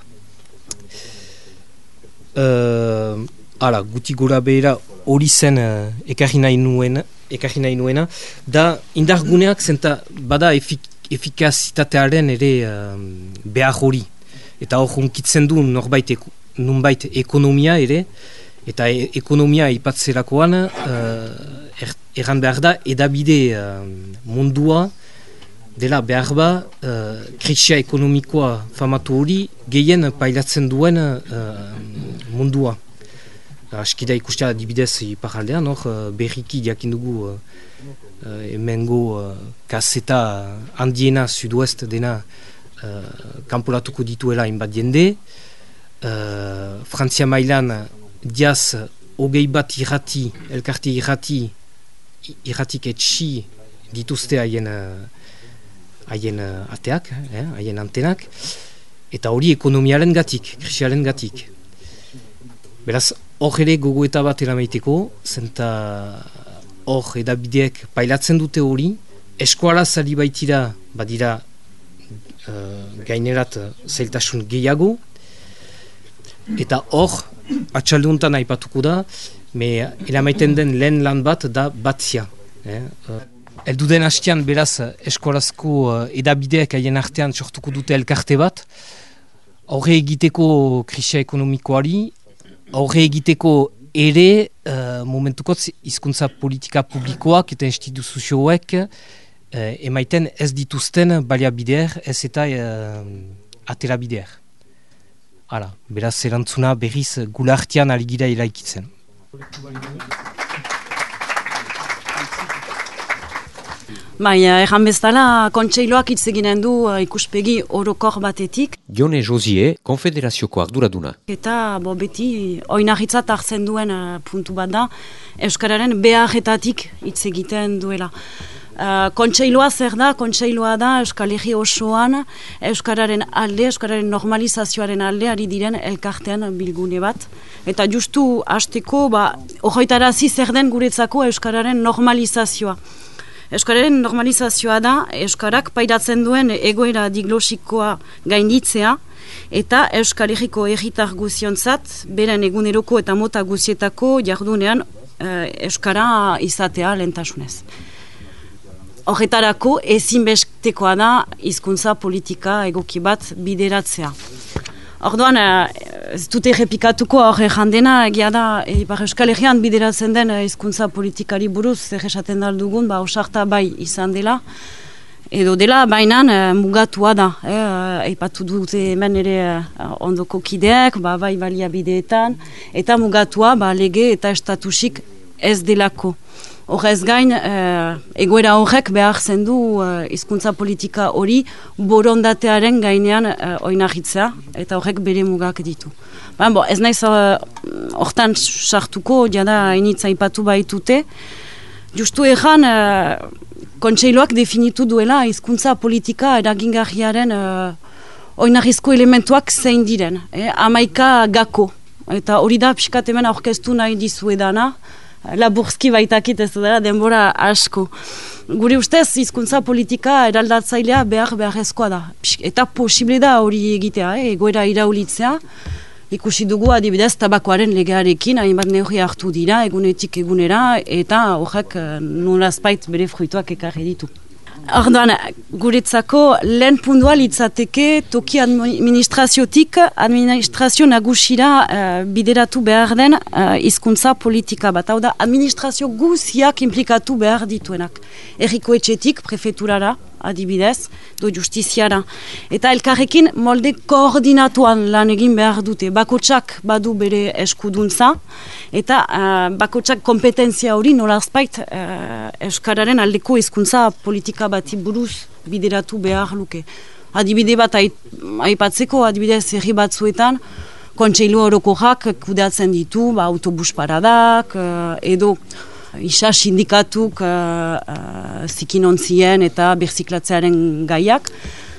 Uh, hala, guti gora behera hori zen uh, ekarri nahi nuena, ekarri nahi nuena, da indarguneak zenta bada efik efikazitatearen ere uh, behar hori. Eta hor hunkitzen du norbait eko, nunbait ekonomia ere, eta e ekonomia ipatzerakoan uh, er, erran behar da edabide uh, mundua dela behar ba uh, krisia ekonomikoa famatu hori gehien pailatzen duen uh, mundua. Askida ikustea adibidez iparaldean, hor uh, berriki jakindugu uh, Uh, emengo uh, kaseta handiena sudoest dena uh, kanporatuko dituela inbat jende. Uh, Frantzia mailan diaz hogei bat irrati, elkarte irrati, irratik etxi dituzte haien haien uh, ateak, haien eh, antenak, eta hori ekonomiaren gatik, krisiaren gatik. Beraz, hor ere gogoeta bat eramaiteko, zenta hor edabideek pailatzen dute hori, eskuala zari baitira badira uh, gainerat zailtasun gehiago, eta hor atxalduntan aipatuko da, me eramaiten den lehen lan bat da batzia. Eh? Uh, Elduden hastian beraz eskualazko uh, edabideek haien artean sortuko dute elkarte bat, aurre egiteko krisia ekonomikoari, aurre egiteko ere uh, momentukotz hizkuntza politika publikoak eta instituzioek uh, emaiten ez dituzten baliabideer, ez eta uh, aterabideer. Hala, beraz erantzuna berriz gulartian aligira iraikitzen. Bai, erran bezala, kontseiloak hitz eginen du uh, ikuspegi orokor batetik. Jone Josie, konfederazioko arduraduna. Eta bo, beti oinarritzat hartzen duen uh, puntu bat da, Euskararen beharretatik hitz egiten duela. Uh, kontseiloa zer da? Kontseiloa da Euskal Herri osoan Euskararen alde, Euskararen normalizazioaren alde ari diren elkartean bilgune bat. Eta justu hasteko, ba, horretarazi zer den guretzako Euskararen normalizazioa. Euskararen normalizazioa da, Euskarak pairatzen duen egoera diglosikoa gainditzea, eta Euskal Herriko herritar guziontzat, beren eguneroko eta mota guzietako jardunean e, Euskara izatea lehentasunez. Horretarako ezinbestekoa da hizkuntza politika egoki bat bideratzea. Orduan, ez dute errepikatuko hor jandena, egia da, Ipar Euskal Herrian bideratzen den hizkuntza politikari buruz, zer esaten daldugun, ba, osarta bai izan dela, edo dela, bainan mugatua da. Eipatu dute hemen ere ondoko kideak, ba, bai baliabideetan, eta mugatua ba, lege eta estatusik ez delako. Horrez gain, eh, egoera horrek behar zendu hizkuntza uh, politika hori borondatearen gainean uh, oinarritzea, eta horrek bere mugak ditu. Ba, bo, ez naiz hortan uh, sartuko, jada hainitza ipatu baitute, justu egan uh, kontseiloak definitu duela hizkuntza politika eragingarriaren uh, oinarrizko elementuak zein diren, eh, hamaika gako, eta hori da pixkat hemen aurkeztu nahi dizuedana, laburzki baitakit ez dela denbora asko. Gure ustez, hizkuntza politika eraldatzailea behar beharrezkoa da. Eta posible da hori egitea, eh? Egoera iraulitzea. Ikusi dugu adibidez tabakoaren legearekin, hainbat neurri hartu dira, egunetik egunera, eta horrek nolazpait bere fruituak ekarri ditu. Orduan, guretzako lehen puntua litzateke toki administraziotik administrazio nagusira uh, bideratu behar den uh, hizkuntza politika bat. Hau da, administrazio guziak implikatu behar dituenak. Herriko etxetik, prefeturara, adibidez, do justiziara. Eta elkarrekin molde koordinatuan lan egin behar dute. Bakotsak badu bere eskuduntza, eta uh, bakotsak kompetentzia hori nolazpait uh, Euskararen aldeko hizkuntza politika bati buruz bideratu behar luke. Adibide bat aipatzeko, adibidez herri batzuetan, kontseilu orokorrak kudeatzen ditu, ba, autobus paradak, uh, edo isa sindikatuk uh, uh, zikinontzien eta berziklatzearen gaiak.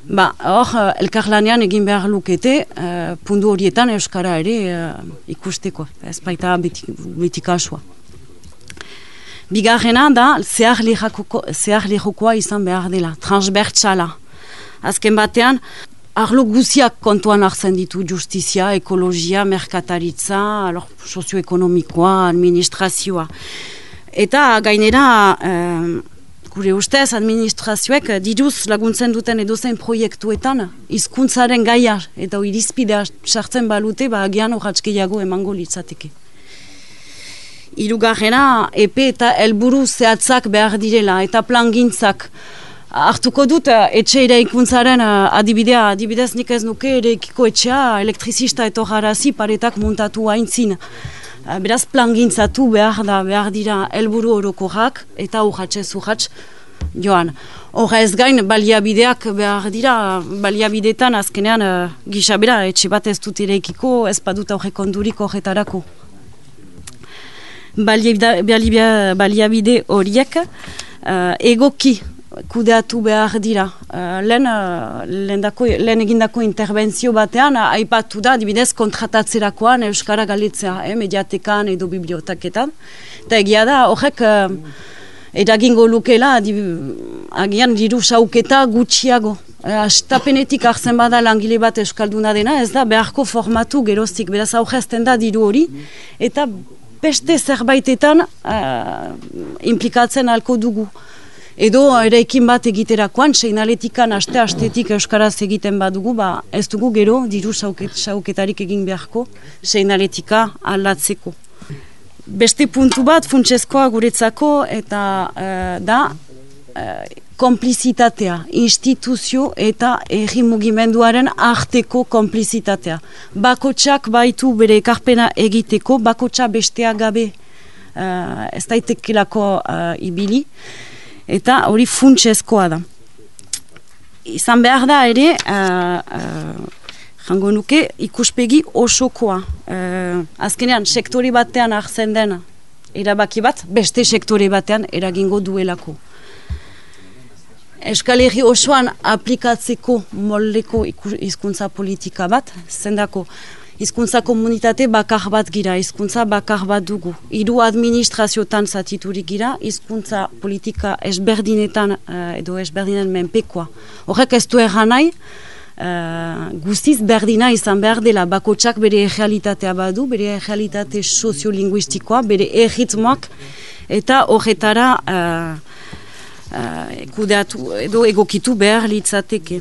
Ba, hor, uh, elkarlanean egin behar lukete, uh, pundu horietan euskara ere uh, ikusteko, ez baita beti, beti kasua. Bigarrena da, zehar lehokoa izan behar dela, transbertsala. Azken batean, arlo guziak kontuan hartzen ditu justizia, ekologia, merkataritza, alor, sozioekonomikoa, administrazioa. Eta gainera, eh, gure ustez, administrazioek diruz laguntzen duten edozein proiektuetan, hizkuntzaren gaia eta irizpidea sartzen balute, ba agian urratskeiago emango litzateke. Hirugarrena, epe eta helburu zehatzak behar direla, eta plangintzak. Hartuko dut, etxe eraikuntzaren adibidea, adibidez nik ez nuke eraikiko etxea elektrizista etorrarazi paretak muntatu haintzin. Beraz, plangintzatu behar da, behar dira helburu orokorrak eta urratxez urratx joan. Horra ez gain, baliabideak behar dira, baliabideetan azkenean uh, gisa bera, etxe bat ez dut eraikiko, ez badut aurrekondurik horretarako. Baliabide, baliabide horiek uh, egoki kudeatu behar dira. Uh, lehen, uh, lehen, dako, lehen egindako interbentzio batean, uh, aipatu da, adibidez, kontratatzerakoan euskara galetzea, eh, mediatekan edo biblioteketan. Eta egia da, horrek uh, eragingo lukela, agian diru sauketa gutxiago. Uh, Astapenetik hartzen bada langile bat euskalduna dena, ez da beharko formatu geroztik, beraz aurrezten da diru hori, eta beste zerbaitetan uh, implikatzen alko dugu. Edo eraikin bat egiterakoan, seinaletikan aste-astetik euskaraz egiten badugu, ba, ez dugu gero diru sauket, sauketarik egin beharko seinaletika aldatzeko. Beste puntu bat funtsezkoa guretzako eta uh, da uh, konplizitatea, instituzio eta herri mugimenduaren arteko konplizitatea. Bakotsak baitu bere ekarpena egiteko, bakotsa bestea gabe uh, ez daitekelako uh, ibili. Eta hori funtsezkoa da. Izan behar da ere, uh, uh, jango nuke, ikuspegi osokoa. Uh, azkenean, sektore batean hartzen den erabaki bat, beste sektore batean eragingo duelako. Euskal Herri osoan aplikatzeko moldeko hizkuntza politika bat, zendako hizkuntza komunitate bakar bat gira, hizkuntza bakar bat dugu. Hiru administraziotan zatiturik gira, hizkuntza politika esberdinetan uh, edo esberdinen menpekoa. Horrek ez du erran nahi, uh, guztiz berdina izan behar dela, bakotsak bere errealitatea badu, bere errealitate soziolinguistikoa, bere erritmoak, eta horretara uh, uh, kudeatu edo egokitu behar litzateke.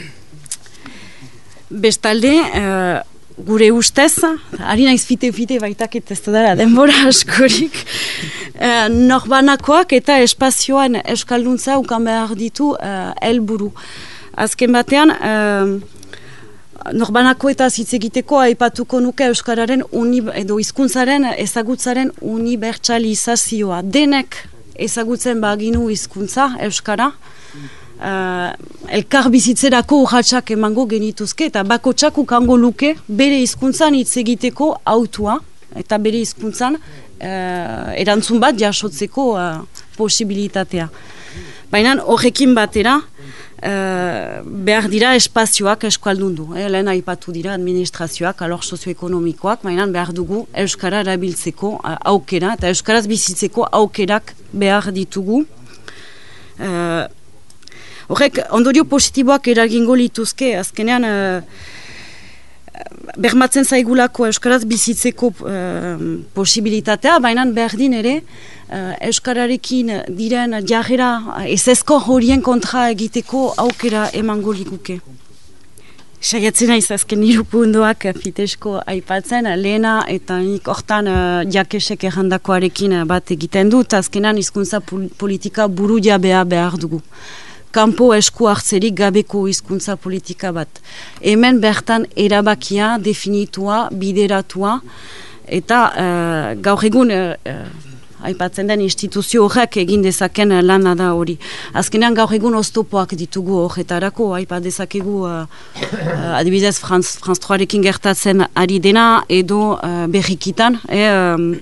Bestalde, uh, gure ustez, ari naiz fite-fite baitakit ez dara denbora askorik, uh, norbanakoak eta espazioan euskalduntza ukan behar ditu helburu. Uh, Azken batean, uh, norbanako eta hitz egiteko aipatuko nuke euskararen uni, edo hizkuntzaren ezagutzaren unibertsalizazioa. Denek ezagutzen baginu hizkuntza euskara, Uh, elkar bizitzerako urratsak emango genituzke eta bakotsak ukango luke bere hizkuntzan hitz egiteko autua eta bere hizkuntzan uh, erantzun bat jasotzeko uh, posibilitatea. Baina horrekin batera uh, behar dira espazioak euskaldundu. Eh, lehen aipatu dira administrazioak, alor sozioekonomikoak, baina behar dugu euskara erabiltzeko uh, aukera eta euskaraz bizitzeko aukerak behar ditugu. Uh, Horrek, ondorio positiboak eragingo lituzke, azkenean uh, bermatzen zaigulako euskaraz bizitzeko uh, posibilitatea, baina berdin ere uh, euskararekin diren jarrera ezezko horien kontra egiteko aukera emango liguke. Saiatzen naiz azken hiru puntuak fitesko aipatzen, lehena eta nik hortan uh, jakesek errandakoarekin bat egiten dut, azkenan hizkuntza politika buru jabea behar dugu. Kanpo esku hartzerik gabeko hizkuntza politika bat. Hemen bertan erabakia, definitua, bideratua, eta uh, gaur egun uh, aipatzen den instituzio horrek egin dezaken lana da hori. Azkenean gaur egun oztopoak ditugu horretarako, aipa dezakegu uh, uh, adibidez Franz, Franz troarekin gertatzen ari dena, edo uh, berrikitan, eh, um,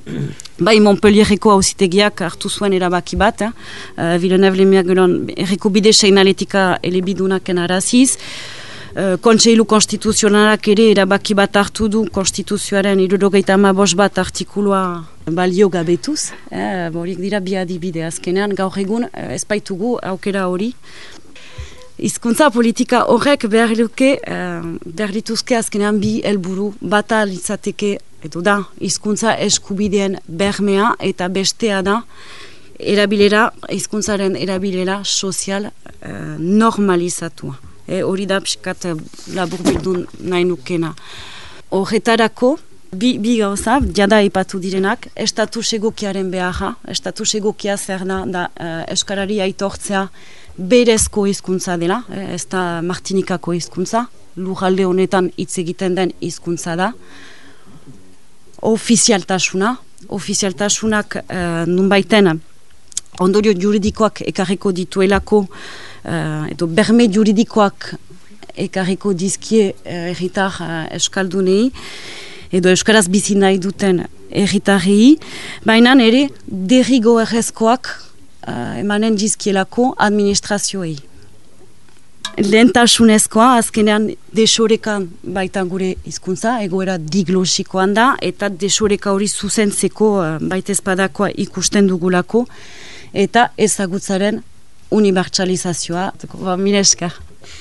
Bai, Montpellierreko auzitegiak hartu zuen erabaki bat, eh? uh, Villeneuve-les-Miragelon erreko bide seinaletika elebidunaken araziz, uh, Kontseilu Konstituzionalak ere erabaki bat hartu du Konstituzioaren hirurogeita hamabost bat artikulua balio gabetuz, eh? Horiek dira bi adibide azkenean, gaur egun uh, ez baitugu aukera hori. Hizkuntza politika horrek behar luke, uh, behar dituzke azkenean bi helburu bata litzateke, edo da, hizkuntza eskubideen bermea eta bestea da erabilera, hizkuntzaren erabilera sozial uh, normalizatua. E, hori da pixkat laburbildun nahi nukena. Horretarako, bi, bi gauza, jada ipatu direnak, estatus egokiaren beharra, estatus egokia zer da, da uh, euskarari aitortzea berezko hizkuntza dela, eh, ez da Martinikako hizkuntza, lurralde honetan hitz egiten den hizkuntza da. Ofizialtasuna, ofizialtasunak uh, nunbaiten ondorio juridikoak ekarriko dituelako, uh, edo berme juridikoak ekarriko dizkie uh, erritar uh, euskaldunei, edo euskaraz bizi nahi duten erritarrei, baina ere derrigo errezkoak Uh, emanen dizkielako administrazioei. Lehentasunezkoa, azkenean desorekan baita gure hizkuntza, egoera diglosikoan da, eta desoreka hori zuzentzeko uh, baita ezpadakoa ikusten dugulako, eta ezagutzaren unibertsalizazioa. Ba, mila esker.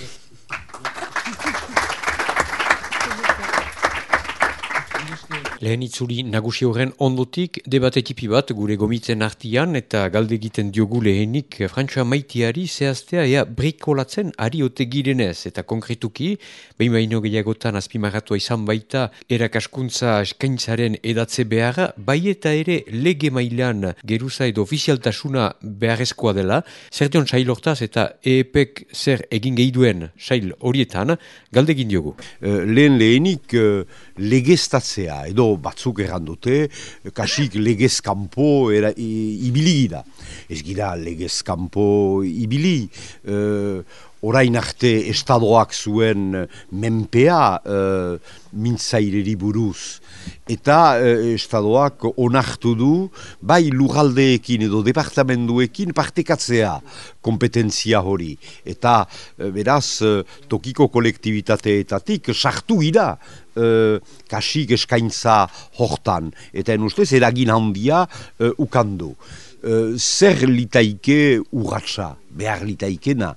Lehen itzuli nagusi horren ondotik debate tipi bat gure gomitzen artian eta galde egiten diogu lehenik Frantsua Maitiari zehaztea ea brikolatzen ari ote girenez eta konkretuki behin baino gehiagotan azpimarratua izan baita erakaskuntza eskaintzaren edatze beharra, bai eta ere lege mailan geruza edo ofizialtasuna beharrezkoa dela, zer dion sail hortaz eta E E Pek zer egin gehi duen sail horietan galde egin diogu. Uh, lehen lehenik uh, legeztatzea edo batzuk errandute, kasik legez kanpo era, i, ibili gira. Ez gira legez kanpo ibili, uh, orain arte estadoak zuen menpea uh, mintzaireri buruz. Eta uh, estadoak onartu du, bai lurraldeekin edo departamenduekin partekatzea kompetentzia hori. Eta uh, beraz, uh, tokiko kolektibitateetatik sartu gira uh, kasik eskaintza hortan. Eta en ustez eragin handia uh, ukandu. Uh, zer litaike urratsa, behar litaikena.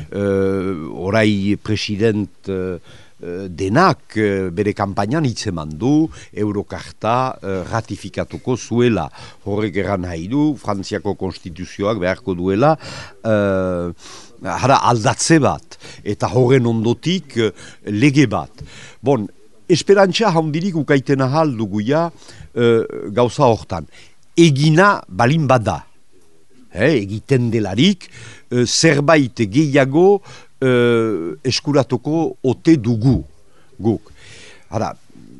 Uh, orai president uh, denak uh, bere kampainan hitzeman du, Eurokarta uh, ratifikatuko zuela. Horrek eran nahi du, Frantziako konstituzioak beharko duela, uh, hara aldatze bat, eta horren ondotik uh, lege bat. Bon, esperantza handirik ukaiten ahal duguia uh, gauza hortan. Egina balin bada, eh, egiten delarik, uh, zerbait gehiago uh, eskuratuko ote dugu, guk. Hara,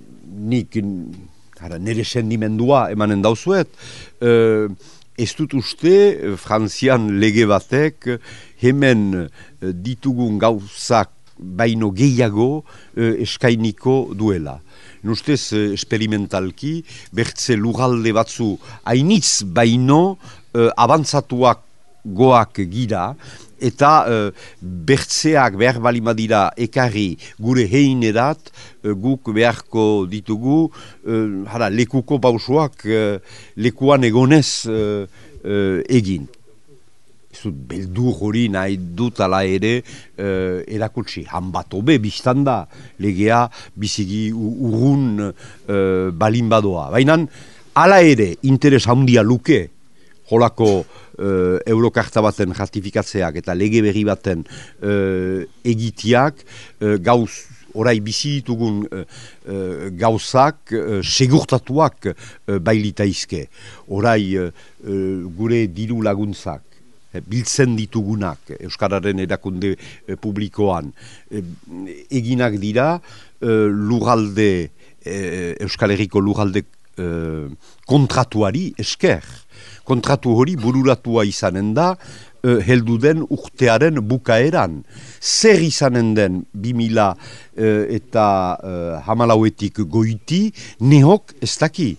nik hara, nire sendimendua emanen dauzuet, uh, ez dut uste Frantzian lege batek hemen uh, ditugun gauzak baino gehiago uh, eskainiko duela. Nustez, esperimentalki, bertze lurralde batzu hainitz baino uh, abantzatuak goak gira, eta uh, bertzeak behar balimadira ekarri gure heinerat, uh, guk beharko ditugu, uh, hara, lekuko pausoak uh, lekuan egonez uh, uh, egin. Zut, beldur hori nahi dut ala ere uh, erakutsi. Han bat obe biztanda legea bizigi urrun uh, balin badoa. Baina ala ere interes handia luke holako uh, Eurokarta baten ratifikatzeak eta lege berri baten uh, egitiak uh, gauz orai bizi ditugun uh, uh, gauzak uh, segurtatuak uh, bailitaizke. Orai uh, uh, gure diru laguntzak biltzen ditugunak Euskararen erakunde e, publikoan e, eginak dira e, lurralde e, Euskal Herriko lurralde e, kontratuari esker. Kontratu hori bururatua izanen da e, heldu den urtearen bukaeran. Zer izanen den bi mila e, eta e, hamalauetik goiti nehok ez daki.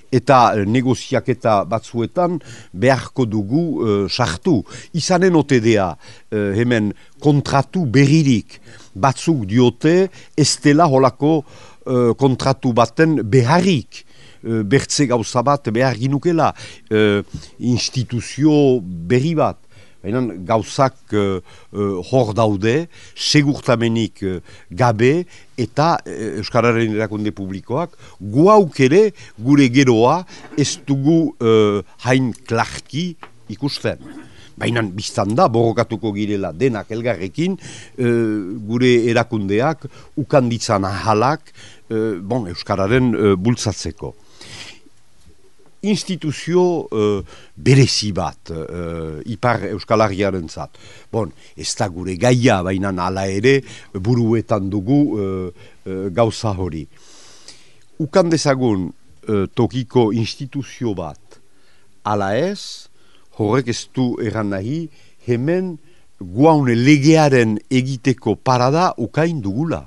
eta negoziaketa batzuetan beharko dugu uh, sartu. Izanen otedea uh, hemen kontratu berririk batzuk diote ez dela holako uh, kontratu baten beharrik. Uh, bertze gauza bat behar ginukela, uh, instituzio berri bat. Baina gauzak uh, uh, hor daude, segurtamenik uh, gabe, eta uh, Euskararen erakunde publikoak guauk ere gure geroa ez dugu uh, hain klarki ikusten. Baina biztan da, borrokatuko girela denak elgarrekin, uh, gure erakundeak ukanditzan ahalak uh, bon, Euskararen uh, bultzatzeko. Instituzio uh, berezi bat uh, Ipar Euskal Herriaren zat. Bon, ez da gure gaia, baina hala ere buruetan dugu uh, uh, gauza hori. Ukan dezagun uh, tokiko instituzio bat hala ez, horrek ez du erran nahi, hemen guaune legearen egiteko parada ukain dugula.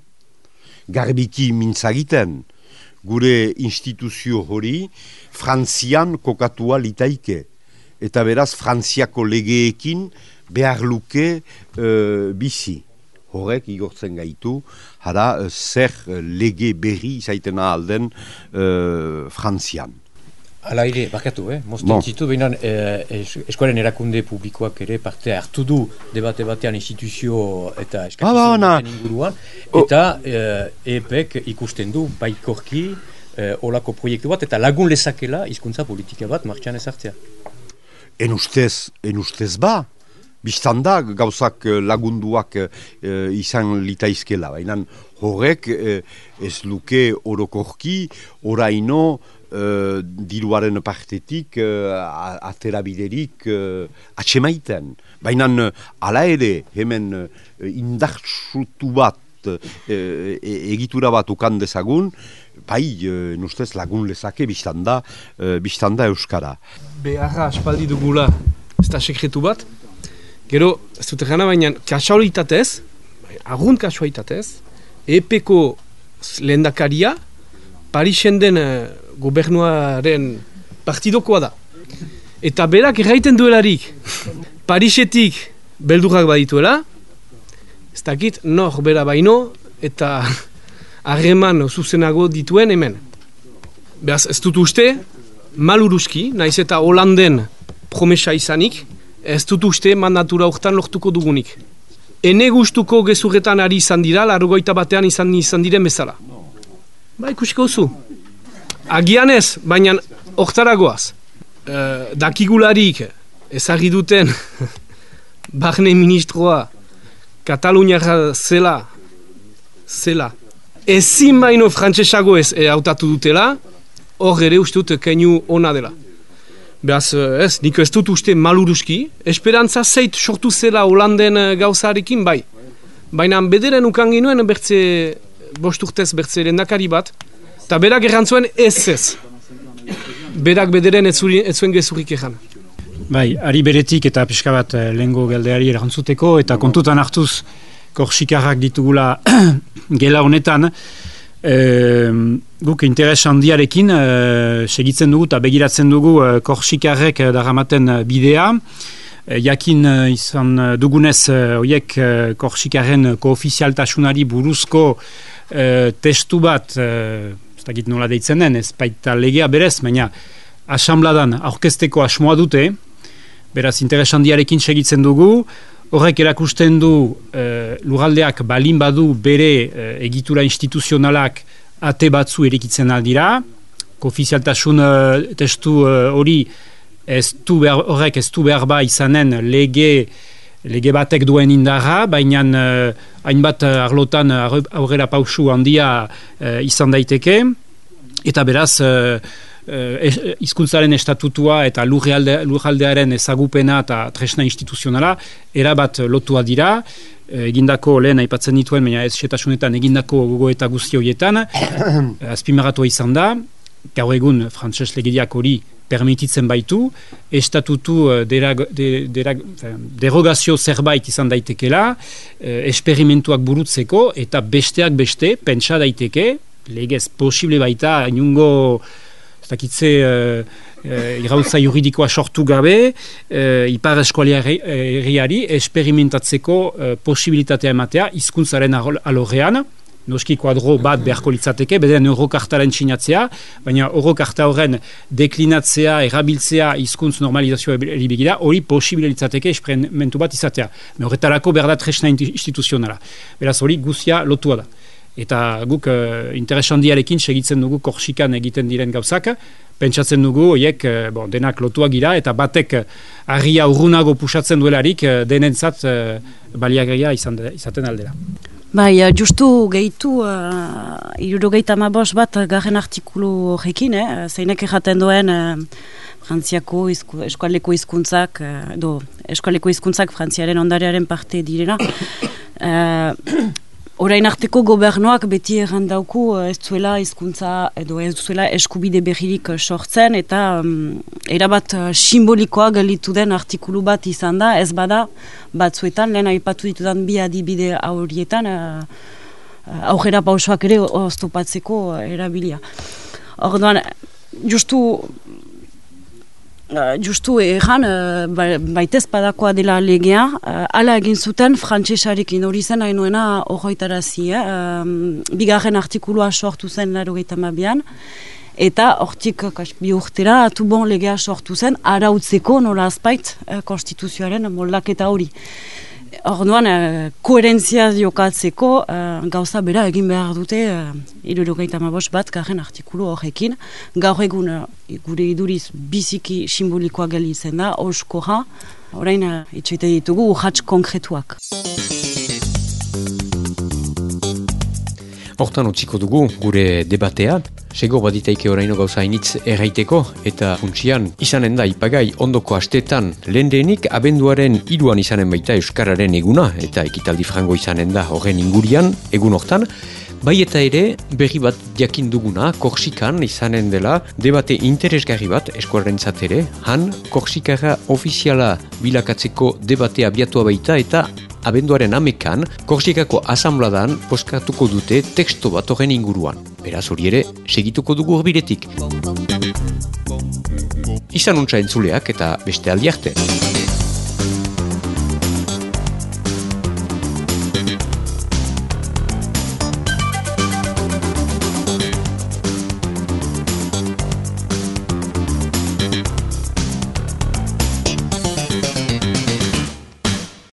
Garbiki mintzagiten, gure instituzio hori Frantzian kokatua litaike. Eta beraz, Frantziako legeekin behar luke uh, bizi. Horrek igortzen gaitu, hara uh, zer lege berri izaitena alden uh, Frantzian. Hala ere, barkatu, eh? Mozten zitu, behinan eh, eskuaren erakunde publikoak ere parte hartu du debate batean instituzio eta eskakizun inguruan, eta eh, E P E K ikusten du baikorki eh, olako proiektu bat, eta lagun lezakela hizkuntza politika bat martxan ezartzea. En ustez, en ustez ba, biztan da gauzak lagunduak eh, izan litaizkela, baina horrek eh, ez luke orokorki, oraino, Uh, diruaren partetik uh, aterabiderik uh, atxemaiten. Baina uh, ala ere hemen uh, indartsutu bat uh, egitura bat ukan dezagun, bai uh, nustez lagun lezake biztanda, uh, biztanda Euskara. Beharra aspaldi dugula, ez da sekretu bat, gero ez dut gana baina kasualitatez, agunt kasualitatez, E P E Ko lehendakaria Parisen den uh, gobernuaren partidokoa da. Eta berak erraiten duelarik, Parisetik beldurrak badituela, ez dakit nor bera baino, eta harreman zuzenago dituen hemen. Beraz, ez dut uste, maluruski, naiz eta Holanden promesa izanik, ez dut uste mandatura hortan lortuko dugunik. Ene gustuko gezurretan ari izan dira, larrogoita batean izan, izan diren bezala. Ba, ikusiko zu. Agian ez, baina hortaragoaz. E, dakigularik ezagri duten barne ministroa Kataluniara zela, zela. Ezin baino frantsesago ez hautatu dutela, hor ere uste dut keinu ona dela. Beraz, ez, nik ez dut uste maluruski, esperantza zeit sortu zela Holanden gauzarekin, bai. Baina bederen ukan ginuen bertze bost urtez bertze lehendakari bat, eta berak errantzuen ez ez. Berak bederen ez zuen gezurrik egan. Bai, ari beretik eta pixka bat lehengo geldeari erantzuteko, eta kontutan hartuz Korsikarrak ditugula gela honetan, e, guk interes handiarekin e, segitzen dugu eta begiratzen dugu e, Korsikarrek daramaten bidea. E, jakin e, izan dugunez horiek e, Korsikarren koofizialtasunari buruzko e, testu bat, e, ez dakit nola deitzen den, ez baita legea berez, baina asambladan aurkezteko asmoa dute, beraz interes handiarekin segitzen dugu. Horrek erakusten du e, lurraldeak balin badu bere e, egitura instituzionalak ate batzu erikitzen aldira. Koofizialtasun e, testu hori e, horrek ez du behar ba izanen lege, lege batek duen indarra, baina e, hainbat arlotan aurrera pausu handia e, izan daiteke. Eta beraz, hizkuntzaren estatutua eta lurralde, lurraldearen ezagupena eta tresna instituzionala erabat lotua dira, egindako lehen aipatzen dituen, baina ez setasunetan egindako gogo eta guzti horietan, azpimarratua izan da, gaur egun frantses legediak hori permititzen baitu, estatutu derag, de, derag, derogazio zerbait izan daitekela, esperimentuak burutzeko, eta besteak beste, pentsa daiteke, legez posible baita, inungo ez dakitze uh, uh, irautza juridikoa sortu gabe, uh, ipar eskualeriari esperimentatzeko uh, posibilitatea ematea hizkuntzaren alorrean. Noski kuadro bat beharko litzateke, bederen eurokartaren sinatzea, baina eurokarta horren deklinatzea, erabiltzea, hizkuntz normalizazioa eribegida, hori posible litzateke esperimentu bat izatea. Horretarako behar da tresna instituzionala. Beraz hori guzia lotua da. Eta guk uh, interesandiarekin segitzen dugu Korsikan egiten diren gauzak, pentsatzen dugu horiek uh, bon, denak lotuak gira, eta batek uh, argia urrunago pusatzen duelarik uh, denentzat uh, baliagarria izan, izaten aldera. Bai, justu gehitu, uh, irurogeita amabos bat garen artikulu horrekin, eh? Zeinek erraten duen uh, Frantziako izku, eskualeko hizkuntzak, uh, do, eskualeko hizkuntzak Frantziaren ondarearen parte direna. Uh, Orain arteko gobernuak beti errandauku ez zuela hizkuntza edo ez zuela eskubide berririk sortzen eta um, erabat uh, simbolikoa gelitu den artikulu bat izan da, ez bada batzuetan, lehen aipatu ditudan bi adibide horietan uh, aurrera pausoak ere oztopatzeko uh, erabilia. Orduan, justu Uh, justu erran, uh, baitez padakoa dela legea, uh, ala egin zuten frantsesarekin hori zen hainoena horretarazi, eh? um, bigarren artikulua sortu zen laurogeita hamabian, eta hortik bi urtera atu bon legea sortu zen, arautzeko nola azpait uh, konstituzioaren moldaketa hori. Orduan, uh, koherentzia jokatzeko uh, gauza bera egin behar dute uh, hirurogeita hamabost bat garen artikulu horrekin. Gaur egun uh, gure iduriz biziki simbolikoa gelitzen da, oskoja, orain uh, itxoite ditugu urrats konkretuak. Hortan utziko dugu gure debatea, sego baditaike oraino gauza hainitz erraiteko eta funtsian izanen da ipagai ondoko astetan lehen denik abenduaren hiruan izanen baita Euskararen eguna eta ekitaldi frango izanen da horren ingurian egun hortan. Bai eta ere, berri bat jakin duguna, Korsikan izanen dela debate interesgarri bat eskuarentzat ere, han Korsikara ofiziala bilakatzeko debate abiatua baita eta abenduaren amekan, Korsikako asambladan poskatuko dute teksto bat horren inguruan. Beraz hori ere, segituko dugu horbiretik. Izan untsa entzuleak eta beste aldi arte.